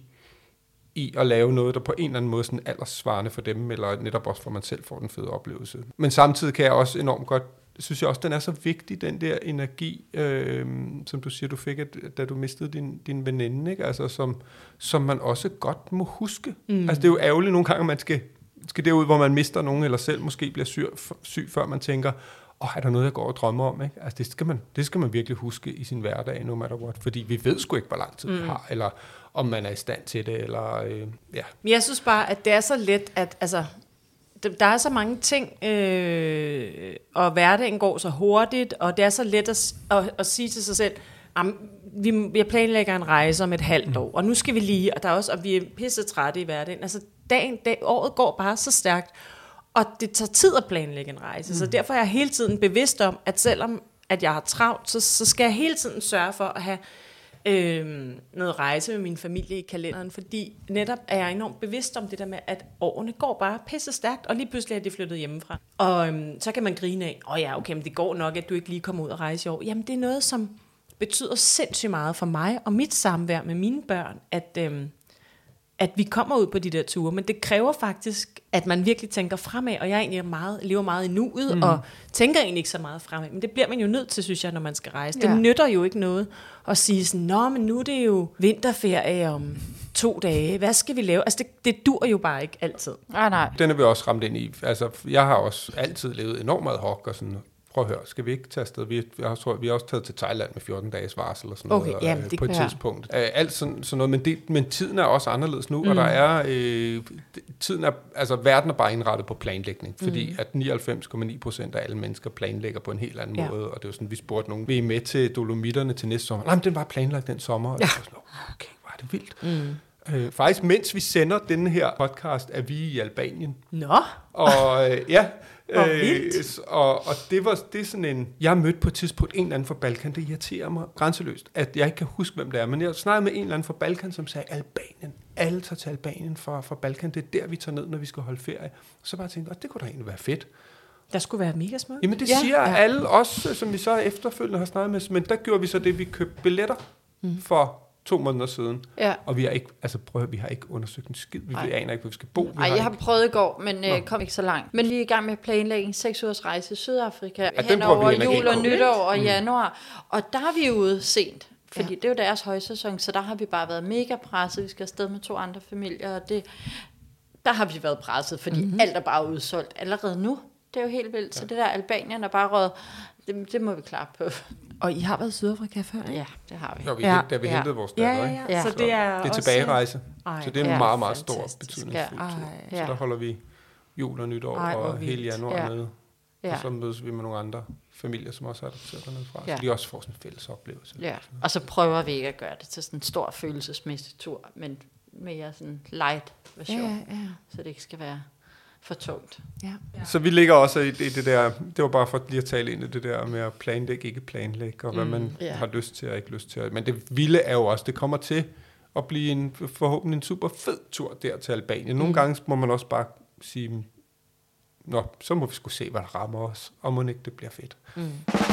i at lave noget, der på en eller anden måde sådan alderssvarende for dem, eller netop også for man selv får den fede oplevelse. Men samtidig kan jeg også enormt godt, synes jeg også, den er så vigtig, den der energi, øh, som du siger, du fik, at, da du mistede din, din veninde, ikke? Altså, som, som man også godt må huske. Mm. Altså, det er jo ærgerligt nogle gange, at man skal, skal derud, hvor man mister nogen, eller selv måske bliver syg, syg før man tænker, åh, er der noget, jeg går og drømmer om? Ikke? Altså, det skal, man, det skal man virkelig huske i sin hverdag, no matter what, fordi vi ved sgu ikke, hvor lang tid mm. vi har, eller om man er i stand til det, eller øh, ja. Men jeg synes bare, at det er så let, at altså, der er så mange ting, øh, og hverdagen går så hurtigt, og det er så let at, at, at sige til sig selv, vi, vi planlægger en rejse om et halvt år, og nu skal vi lige, og der er også, og vi er pisse trætte i hverdagen. Altså, dagen, dag, året går bare så stærkt, og det tager tid at planlægge en rejse. Mm. Så derfor er jeg hele tiden bevidst om, at selvom at jeg har travlt, så, så skal jeg hele tiden sørge for at have øh, noget rejse med min familie i kalenderen, fordi netop er jeg enormt bevidst om det der med, at årene går bare pisse stærkt, og lige pludselig er de flyttet hjemmefra. Og øh, så kan man grine af, åh oh ja, okay, men det går nok, at du ikke lige kommer ud og rejse i år. Jamen, det er noget, som betyder sindssygt meget for mig og mit samvær med mine børn, at, øh, at vi kommer ud på de der ture, men det kræver faktisk, at man virkelig tænker fremad, og jeg egentlig meget, lever meget i nuet, mm. og tænker egentlig ikke så meget fremad, men det bliver man jo nødt til, synes jeg, når man skal rejse. Ja. Det nytter jo ikke noget at sige sådan, nå, men nu er det jo vinterferie om to dage, hvad skal vi lave? Altså, det, det dur jo bare ikke altid. Ah, nej. Den er vi også ramt ind i. Altså, jeg har også altid levet enormt meget hok og sådan. Prøv at høre, skal vi ikke tage afsted? Vi, jeg tror, vi har også taget til Thailand med fjorten dages varsel og sådan okay, noget jamen, øh, det på et være. tidspunkt. Øh, alt sådan, sådan noget, men, det, men tiden er også anderledes nu, mm. og der er, øh, tiden er, altså verden er bare indrettet på planlægning, fordi mm. at nioghalvfems komma ni procent af alle mennesker planlægger på en helt anden ja. måde, og det er jo sådan, vi spurgte nogen, vi er med til Dolomitterne til næste sommer? Nej, men den var planlagt den sommer, og ja. det var sådan, okay, hvor er det vildt. Mm. Øh, faktisk, mens vi sender den her podcast, er vi i Albanien. Nå! Og øh, ja, Øh, og, og det var det er sådan en, jeg mødte på et tidspunkt en eller anden fra Balkan, det irriterer mig grænseløst, at jeg ikke kan huske, hvem det er, men jeg snakkede med en eller anden fra Balkan, som sagde, Albanien, alle tager til Albanien fra, fra Balkan, det er der, vi tager ned, når vi skal holde ferie. Så bare tænkte jeg, det kunne da egentlig være fedt. Der skulle være mega smukt. Jamen det ja, siger ja. alle os, som vi så efterfølgende har snakket med, men der gjorde vi så det, vi købte billetter mm. for to måneder siden, ja. og vi har ikke, altså prøv, vi har ikke undersøgt en skid, vi Ej. aner ikke, hvor vi skal bo. Nej, jeg har ikke... prøvet i går, men øh, kom ikke så langt. Men vi er i gang med at planlægge en seks ugers rejse i Sydafrika, ja, hen over jul og nytår og mm. januar, og der er vi ude sent, fordi ja. det er jo deres højsæson, så der har vi bare været mega presset, vi skal afsted med to andre familier, og det, der har vi været presset, fordi mm-hmm. alt er bare udsolgt allerede nu. Det er jo helt vildt, ja. så det der Albanien er bare røget, det, det må vi klare på. Og I har været i Sydafrika før, ikke? Ja, det har vi. Ja, vi ja. da vi ja. hentede vores datter, ja, ja, ja. ikke? Ja. Så, så det er, det er tilbagerejse. Ej, så det er en ja, meget, meget stor betydning. Ja. Så der holder vi jul og nytår Ej, og hele januar ja. nede. Ja. Og så mødes vi med nogle andre familier, som også er adopteret dernede fra. Ja. Så de også får sådan en fælles oplevelse. Ja, og så prøver vi ikke at gøre det til sådan en stor følelsesmæssig tur, men mere sådan light version, ja, ja. så det ikke skal være for tungt. Ja. Ja. Så vi ligger også i det, det der, det var bare for lige at tale ind i det der med at planlægge, ikke planlægge, og hvad mm, man yeah. har lyst til og ikke lyst til. Men det vilde er jo også, det kommer til at blive en, forhåbentlig en super fed tur der til Albanien. Nogle mm. gange må man også bare sige, nå, så må vi sgu se, hvad der rammer os, og må ikke det bliver fedt. Mm.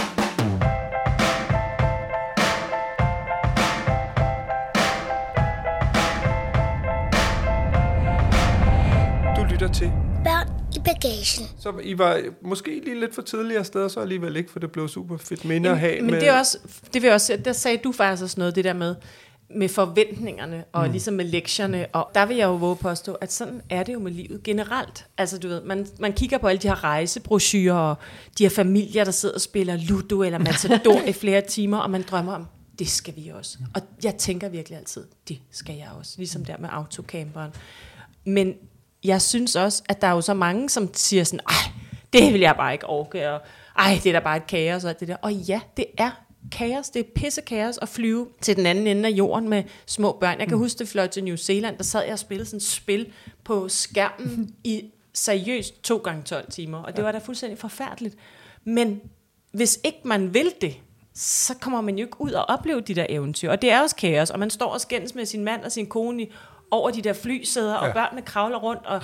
Lytter til Børn i bagagen. Så I var måske lige lidt for tidligere afsted, så alligevel ikke, for det blev super fedt minde at have. Men med... det er også, det vil også, der sagde du faktisk også noget, det der med, med forventningerne, og mm. ligesom med lektierne, og der vil jeg jo våge at påstå, at sådan er det jo med livet generelt. Altså du ved, man, man kigger på alle de her rejsebrochurer, og de her familier, der sidder og spiller Ludo eller Matador i flere timer, og man drømmer om, det skal vi også. Og jeg tænker virkelig altid, det skal jeg også, ligesom der med autocamperen. Men jeg synes også, at der er jo så mange, som siger sådan, ej, det vil jeg bare ikke orke, og ej, det er da bare et kaos, og alt det der. Og ja, det er kaos, det er pisse kaos at flyve til den anden ende af jorden med små børn. Jeg kan mm. huske, det fløj til New Zealand, der sad jeg og spillede sådan et spil på skærmen mm. i seriøst to gange tolv timer, og det ja. var da fuldstændig forfærdeligt. Men hvis ikke man vil det, så kommer man jo ikke ud og opleve de der eventyr, og det er også kaos, og man står og skændes med sin mand og sin kone i over de der flysæder, og ja. børnene kravler rundt, og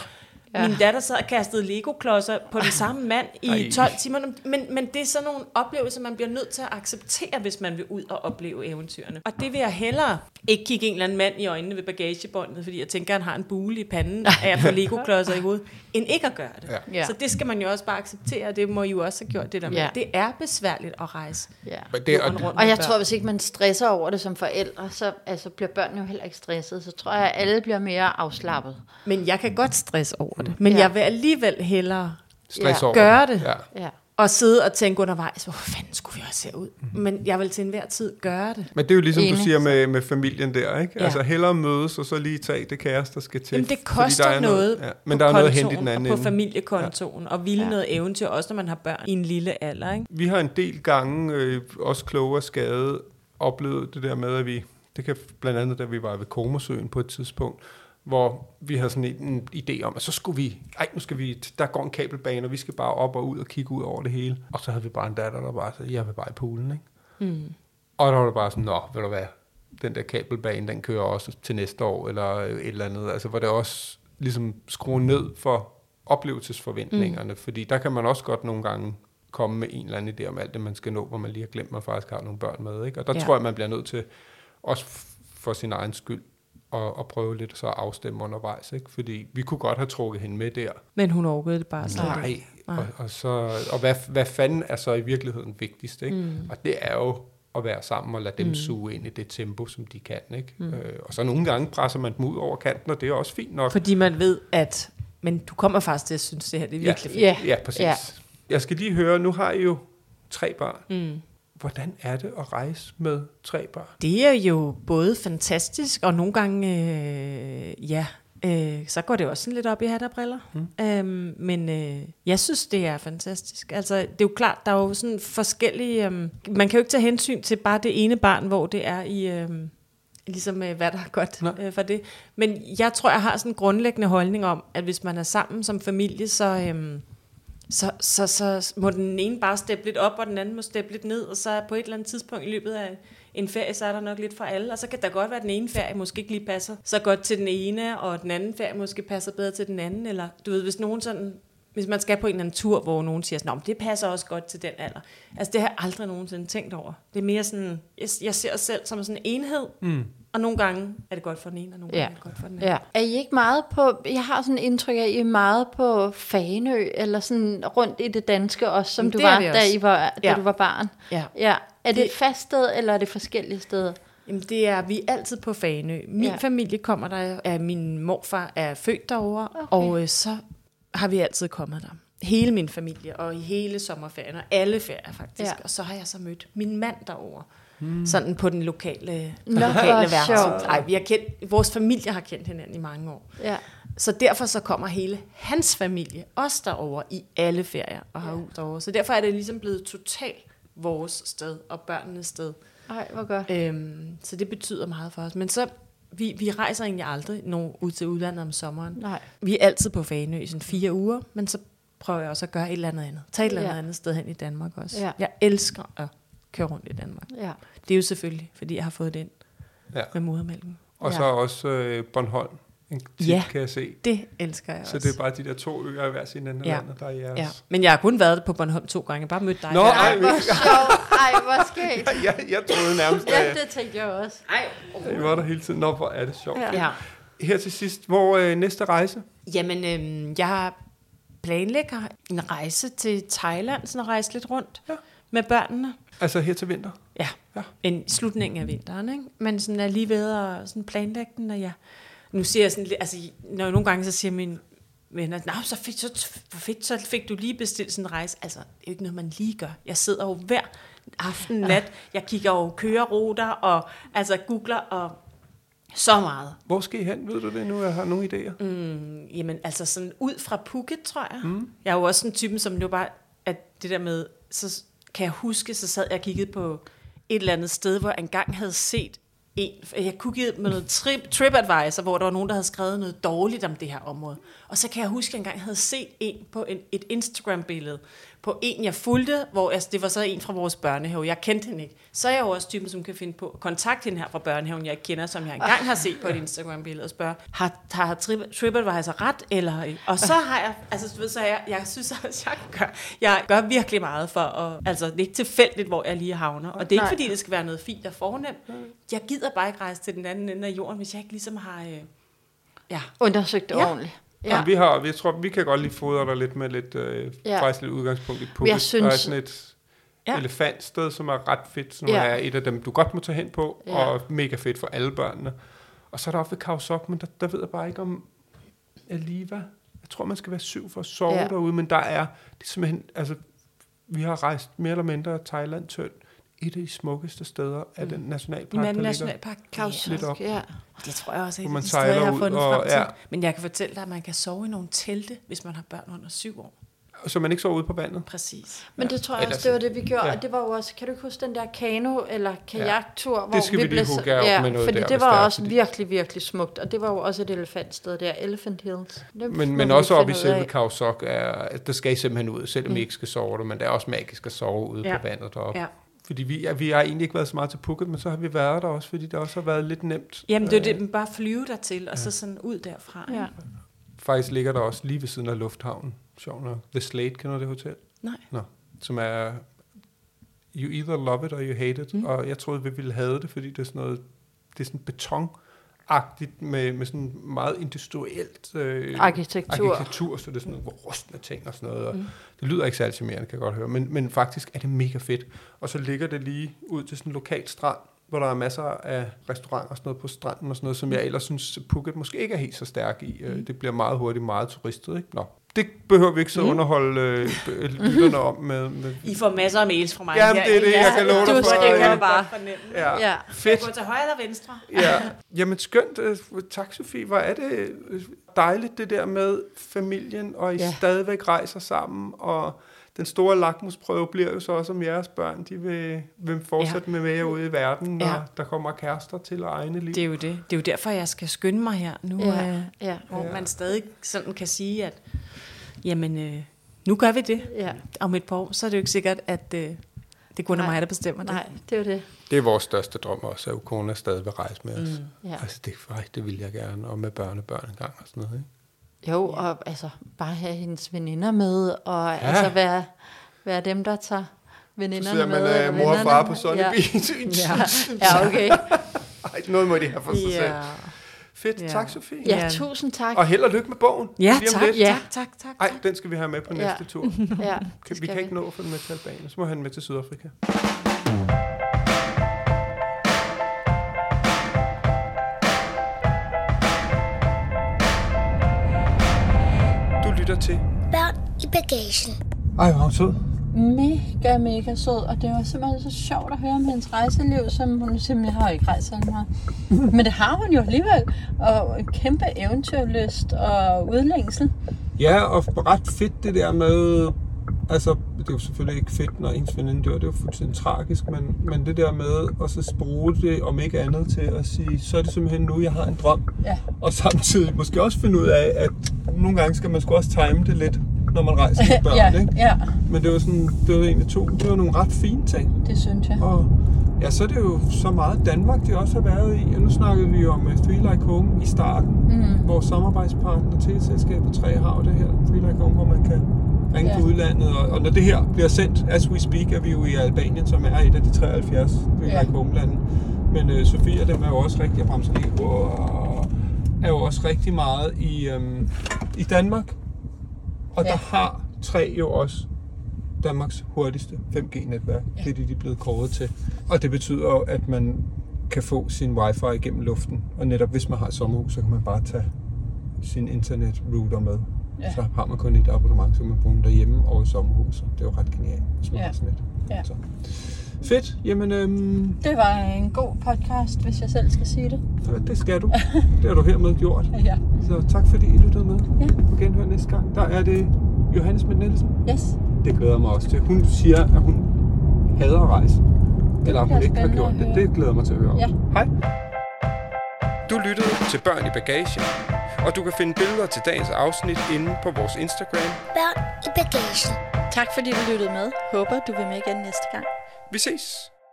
Ja. Min datter sad og kastede Lego-klodser på den samme mand i tolv timer. Men, men det er sådan nogle oplevelser, man bliver nødt til at acceptere, hvis man vil ud og opleve eventyrene. Og det vil jeg hellere ikke kigge en eller anden mand i øjnene ved bagagebåndet, fordi jeg tænker, at han har en bule i panden af at få Lego-klodser i hovedet, end ikke at gøre det. Ja. Så det skal man jo også bare acceptere, og det må I jo også have gjort det der med. Ja. Det er besværligt at rejse. Ja. Det, og, og jeg tror, hvis ikke man stresser over det som forældre, så altså, bliver børnene jo heller ikke stresset. Så tror jeg, at alle bliver mere afslappet. Men jeg kan godt stresse over det. Men ja. jeg vil alligevel hellere Stress ja. gøre det. Ja. Ja. Og sidde og tænke undervejs, hvor fanden skulle vi også se ud? Mm-hmm. Men jeg vil til enhver tid gøre det. Men det er jo ligesom Enig. du siger med, med familien der, ikke? Ja. Altså hellere mødes, og så lige tage det kæreste, der skal til. Jamen det koster der noget, noget ja. Men der er noget at hente i den anden og på familiekontoen, ja. og ville ja. noget eventyr, også når man har børn i en lille alder. Ikke? Vi har en del gange, øh, også kloge og skade, oplevet det der med, at vi, det kan blandt andet, da vi var ved Komosøen på et tidspunkt, hvor vi havde sådan en, en idé om, at så skulle vi, ej, nu skal vi, der går en kabelbane, og vi skal bare op og ud og kigge ud over det hele. Og så havde vi bare en datter, der bare sagde, jeg vil bare i poolen, ikke? Mm. Og der var det bare sådan, nå, ved du hvad, den der kabelbane, den kører også til næste år, eller et eller andet. Altså, hvor det også ligesom skruer ned for oplevelsesforventningerne, mm. fordi der kan man også godt nogle gange komme med en eller anden idé om alt det, man skal nå, hvor man lige har glemt, at man faktisk har nogle børn med, ikke? Og der ja. tror jeg, man bliver nødt til, også for sin egen skyld, Og, og prøve lidt så at afstemme undervejs, ikke? Fordi vi kunne godt have trukket hende med der. Men hun overgød det bare slet Nej, ikke. Og, og, så, og hvad, hvad fanden er så i virkeligheden vigtigst, ikke? Mm. Og det er jo at være sammen og lade dem mm. suge ind i det tempo, som de kan, ikke? Mm. Øh, og så nogle gange presser man dem ud over kanten, og det er også fint nok. Fordi man ved, at men du kommer faktisk til at synes, det her det er virkelig ja. fedt. Ja, præcis. Ja. Jeg skal lige høre, nu har I jo tre børn. Mm. Hvordan er det at rejse med tre børn? Det er jo både fantastisk, og nogle gange, øh, ja, øh, så går det også sådan lidt op i hat og briller. Mm. Øhm, men øh, jeg synes, det er fantastisk. Altså, det er jo klart, der er jo sådan forskellige... Øh, man kan jo ikke tage hensyn til bare det ene barn, hvor det er i... Øh, ligesom øh, hvad der er godt øh, for det. Men jeg tror, jeg har sådan en grundlæggende holdning om, at hvis man er sammen som familie, så... Øh, Så, så, så må den ene bare steppe lidt op, og den anden må steppe lidt ned, og så på et eller andet tidspunkt i løbet af en ferie, så er der nok lidt for alle, og så kan der godt være, at den ene ferie måske ikke lige passer så godt til den ene, og den anden ferie måske passer bedre til den anden, eller du ved, hvis nogen sådan, hvis man skal på en eller anden tur, hvor nogen siger sådan, det passer også godt til den alder. Altså det har jeg aldrig nogensinde tænkt over. Det er mere sådan, jeg, jeg ser os selv som sådan en enhed, mm. og nogle gange er det godt for den ene, og nogle ja. gange er det godt for den anden. Ja. Er I ikke meget på, jeg har sådan et indtryk af, at I er meget på Fanø, eller sådan rundt i det danske også, som Men du var, da, I var, da ja. du var barn. Ja. Ja. Er det, det et fast sted, eller er det forskellige steder? Jamen det er, vi er altid på Fanø. Min ja. familie kommer der, af min morfar er født derovre, okay. og øh, så har vi altid kommet der. Hele min familie, og i hele sommerferien, og alle ferier faktisk. Ja. Og så har jeg så mødt min mand derovre. Hmm. Sådan på den lokale, Nå, lokale verden. Ej, vi har kendt, vores familie har kendt hinanden i mange år. Ja. Så derfor så kommer hele hans familie også derover i alle ferier og har ja. ud derovre. Så derfor er det ligesom blevet totalt vores sted og børnenes sted. Ej, hvor godt. Øhm, så det betyder meget for os. Men så vi, vi rejser egentlig aldrig nogen ud til udlandet om sommeren. Nej. Vi er altid på Fanø i sådan fire uger, men så prøver jeg også at gøre et eller andet andet. Tag et eller andet, ja. andet sted hen i Danmark også. Ja. Jeg elsker at køre rundt i Danmark. Ja. Det er jo selvfølgelig, fordi jeg har fået det ind ja. med modermælken. Og ja. så også øh, Bornholm. En tip, ja, kan jeg se. Det elsker jeg så også. Så det er bare de der to øer i hver sin ende ja. Land, der er jeres. Ja. Men jeg har kun været på Bornholm to gange. Jeg har bare mødt dig. Nå, ej, hvor sjovt. Ej, hvor skægt. jeg, jeg, jeg troede nærmest... ja, det tænkte jeg også. Ej, oh. Jeg var der hele tiden. Nå, hvor er det sjovt. Ja. Ja. Her til sidst, hvor øh, næste rejse? Jamen, øh, jeg planlægger en rejse til Thailand, sådan at rejse lidt rundt ja. med børnene. Altså her til vinter? Ja, ja. En slutning af vinteren, ikke? Men sådan er lige ved at sådan planlægge den, og jeg... Nu siger jeg sådan lidt, altså når nogle gange så siger min venner, nej, så fik, så, fik, så fik du lige bestilt sådan en rejse. Altså, det er jo ikke noget, man lige gør. Jeg sidder jo hver aften, nat, jeg kigger over køreruter, og altså googler, og så meget. Hvor skal I hen, ved du det nu? Jeg har nogle idéer. Mm, jamen, altså sådan ud fra Phuket, tror jeg. Mm. Jeg er jo også sådan en typen, som jo bare, at det der med, så kan jeg huske, så sad jeg og kiggede på et eller andet sted, hvor jeg engang havde set en, jeg googlede med noget trip, TripAdvisor, hvor der var nogen, der havde skrevet noget dårligt om det her område. Og så kan jeg huske, at jeg engang havde set en på en, et Instagram-billede, på en, jeg fulgte, hvor altså, det var så en fra vores børnehave. Jeg kendte hende ikke. Så er jeg jo også typen, som kan finde på at kontakte hende her fra børnehaven, jeg ikke kender, som jeg engang har set på et Instagram-billede og spørge, har, har TripAdvisor ret eller ikke? Og så har jeg, altså du ved, så jeg, jeg synes også, jeg gør, jeg gør virkelig meget for at, altså det er ikke tilfældigt, hvor jeg lige havner. Og det er ikke, fordi det skal være noget fint og fornemt. Jeg gider bare ikke rejse til den anden ende af jorden, hvis jeg ikke ligesom har, øh, ja. Undersøgt det Ja. ordentligt. Ja. Ja, vi har, jeg tror, vi kan godt lige fodre dig lidt med lidt, øh, Ja. faktisk lidt udgangspunkt i Jeg Phuket. synes- Der er sådan et Ja. elefantsted, som er ret fedt, som Ja. er et af dem, du godt må tage hen på, Ja. og mega fedt for alle børnene. Og så er der oppe ved Khao Sok, men der, der ved jeg bare ikke om Aliva. Jeg tror, man skal være syv for at sove Ja. ja. derude, men der er, det er simpelthen, altså, vi har rejst mere eller mindre Thailand tyndt. Et af de smukkeste steder af den nationalpark, I en der anden ligger. nationalpark. Lidt op. Ja. Det tror jeg også er et Hvor man af de steder, jeg sejler har ud, fundet og- frem til. ja. Men jeg kan fortælle dig, at man kan sove i nogle telte, hvis man har børn under syv år. Så man ikke sover ude på vandet. Præcis. Men det tror jeg Ellers- også, det var det, vi gjorde. ja. Og det var jo også, kan du ikke huske den der kano- eller kajaktur? Hvor skal vi lige blev hooke jer op ja, med noget fordi der, det hvis var det er, også fordi- virkelig, virkelig smukt. Og det var jo også et elefantsted der, Elephant Hills. Det må Men, vi men lige også oppe i finde ud selve af. Khao Sok, er, der skal I simpelthen ud, selvom mm. I ikke skal sove der, men det er også magisk at sove ude Ja. på vandet deroppe. Ja. Fordi vi, ja, vi har egentlig ikke været så meget til Phuket, men så har vi været der også, fordi det også har været lidt nemt. Jamen, det er det, man bare flyve dertil, og så sådan ud derfra. Ja. Faktisk ligger der også lige ved siden af lufthavnen, sjovt nok. The Slate, kender du det hotel? Nej. Nå, som er, you either love it or you hate it, mm. og jeg troede, vi ville have det, fordi det er sådan noget, det er sådan betonagtigt med, med sådan meget industrielt øh, Arkitektur. arkitektur, så det er sådan noget rustne ting og sådan noget, og mm. det lyder ikke særlig charmerende, kan jeg godt høre, men, men faktisk er det mega fedt, og så ligger det lige ud til sådan en lokal strand, hvor der er masser af restauranter og sådan noget på stranden og sådan noget, som jeg ellers synes, Phuket måske ikke er helt så stærk i. Mm. Det bliver meget hurtigt meget turistet, ikke? Nå, det behøver vi ikke så underholde øh, lytterne om med, med... I får masser af mails fra mig. Jamen, det er det, jeg kan love dig du for. skal Det kan Ja. jeg bare fornemme. Ja, Ja. fedt. Gå til højre eller venstre? Ja. Jamen skønt. Øh, tak, Sofie. Hvor er det øh, dejligt, det der med familien, og I Ja. stadigvæk rejser sammen, og den store lakmusprøve bliver jo så også, om jeres børn, de vil, vil fortsætte ja. med med jer ude i verden, når Ja. der kommer kærester til og egne liv. Det er jo det. Det er jo derfor, jeg skal skynde mig her nu, Ja, øh, ja. hvor Ja. man stadig sådan kan sige, at jamen, øh, nu gør vi det. Ja. Om et par år, så er det jo ikke sikkert, at øh, det kun er Nej. mig, der bestemmer det. Nej, det er jo det. Det er vores største drøm også, at Ukona stadig vil rejse med os. Ja. Altså, det, faktisk, det vil jeg gerne, og med børnebørn en gang og sådan noget, ikke? Jo, og altså bare have hendes veninder med, og ja. altså være, være dem, der tager veninderne med. Så eller man mor og far vennerne. på Sunny Ja. Beach. Ja, okay. Ej, noget må de have for sig selv. Ja. Fedt, Ja. tak Sofie. Ja, Ja. tusind tak. Og held og lykke med bogen. Ja, Lige om tak, lidt. Ja. tak, tak, tak. Ej, den skal vi have med på Ja. næste tur. Ja, Kan, vi kan ikke nå at få den med til Albanien. Så må han med til Sydafrika. Du lytter til. Børn i bagagen. Ej, hvor er hun sød. Mega, mega sød, og det var simpelthen så sjovt at høre om hendes rejseliv, som hun simpelthen har ikke rejst så meget. Men det har hun jo alligevel, og en kæmpe eventyrlyst og udlængsel. Ja, og ret fedt det der med, altså det er jo selvfølgelig ikke fedt, når ens veninde dør, det er jo fuldstændig tragisk, men, men det der med at så bruge det, om ikke andet, til at sige, så er det simpelthen nu, jeg har en drøm. Ja. Og samtidig måske også finde ud af, at nogle gange skal man sgu også time det lidt, når man rejser med børn, ja, ikke? ja, Men det var sådan, det var egentlig to, det var nogle ret fine ting. det synes jeg. Og ja, så er det jo så meget Danmark, de også har været i. Og nu snakkede vi jo om uh, Three Like Home i starten. Mm. Vores samarbejdspartner til selskabet tre har jo det her Three Like Home, hvor man kan ringe Ja. på udlandet. Og, og når det her bliver sendt, as we speak, er vi jo i Albanien, som er et af de treoghalvfjerds Three Ja. Like Home-lande. Men uh, Sofie og dem er jo også rigtig, og er jo også rigtig meget i, um, i Danmark. Og Ja. der har tre jo også Danmarks hurtigste fem G-netværk. Ja. Det er de, de er blevet kåret til. Og det betyder jo, at man kan få sin wifi igennem luften. Og netop hvis man har et sommerhus, så kan man bare tage sin internetrouter med. Ja. Så har man kun et abonnement, så man bruger den derhjemme og i sommerhuset. Det er jo ret genialt, hvis man Ja. har sådan et. Ja. Så. Fedt. Jamen, øhm, Det var en god podcast, hvis jeg selv skal sige det. det skal du. Det har du hermed gjort. Ja. Så tak fordi I lyttede med. Ja. På genhør næste gang. Der er det Johannes Schmidt Nielsen. Yes. Det glæder mig også til. Hun siger, at hun hader at rejse. Eller at hun bliver ikke har spændende gjort at det. høre. Det glæder mig til at høre om. Ja. Hej. Du lyttede til Børn i bagagen. Og du kan finde billeder til dagens afsnit inde på vores Instagram. Børn i bagagen. Tak fordi du lyttede med. Håber, du vil med igen næste gang. Vi ses!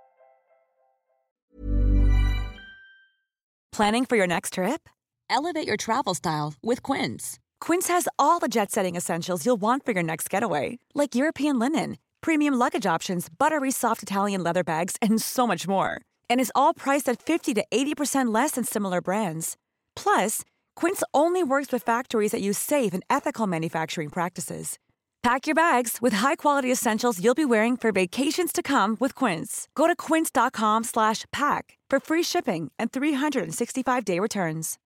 Planning for your next trip? Elevate your travel style with Quince. Quince has all the jet-setting essentials you'll want for your next getaway, like European linen, premium luggage options, buttery soft Italian leather bags, and so much more. And is all priced at fifty to eighty percent less than similar brands. Plus, Quince only works with factories that use safe and ethical manufacturing practices. Pack your bags with high-quality essentials you'll be wearing for vacations to come with Quince. Go to quince dot com slash pack for free shipping and three sixty-five day returns.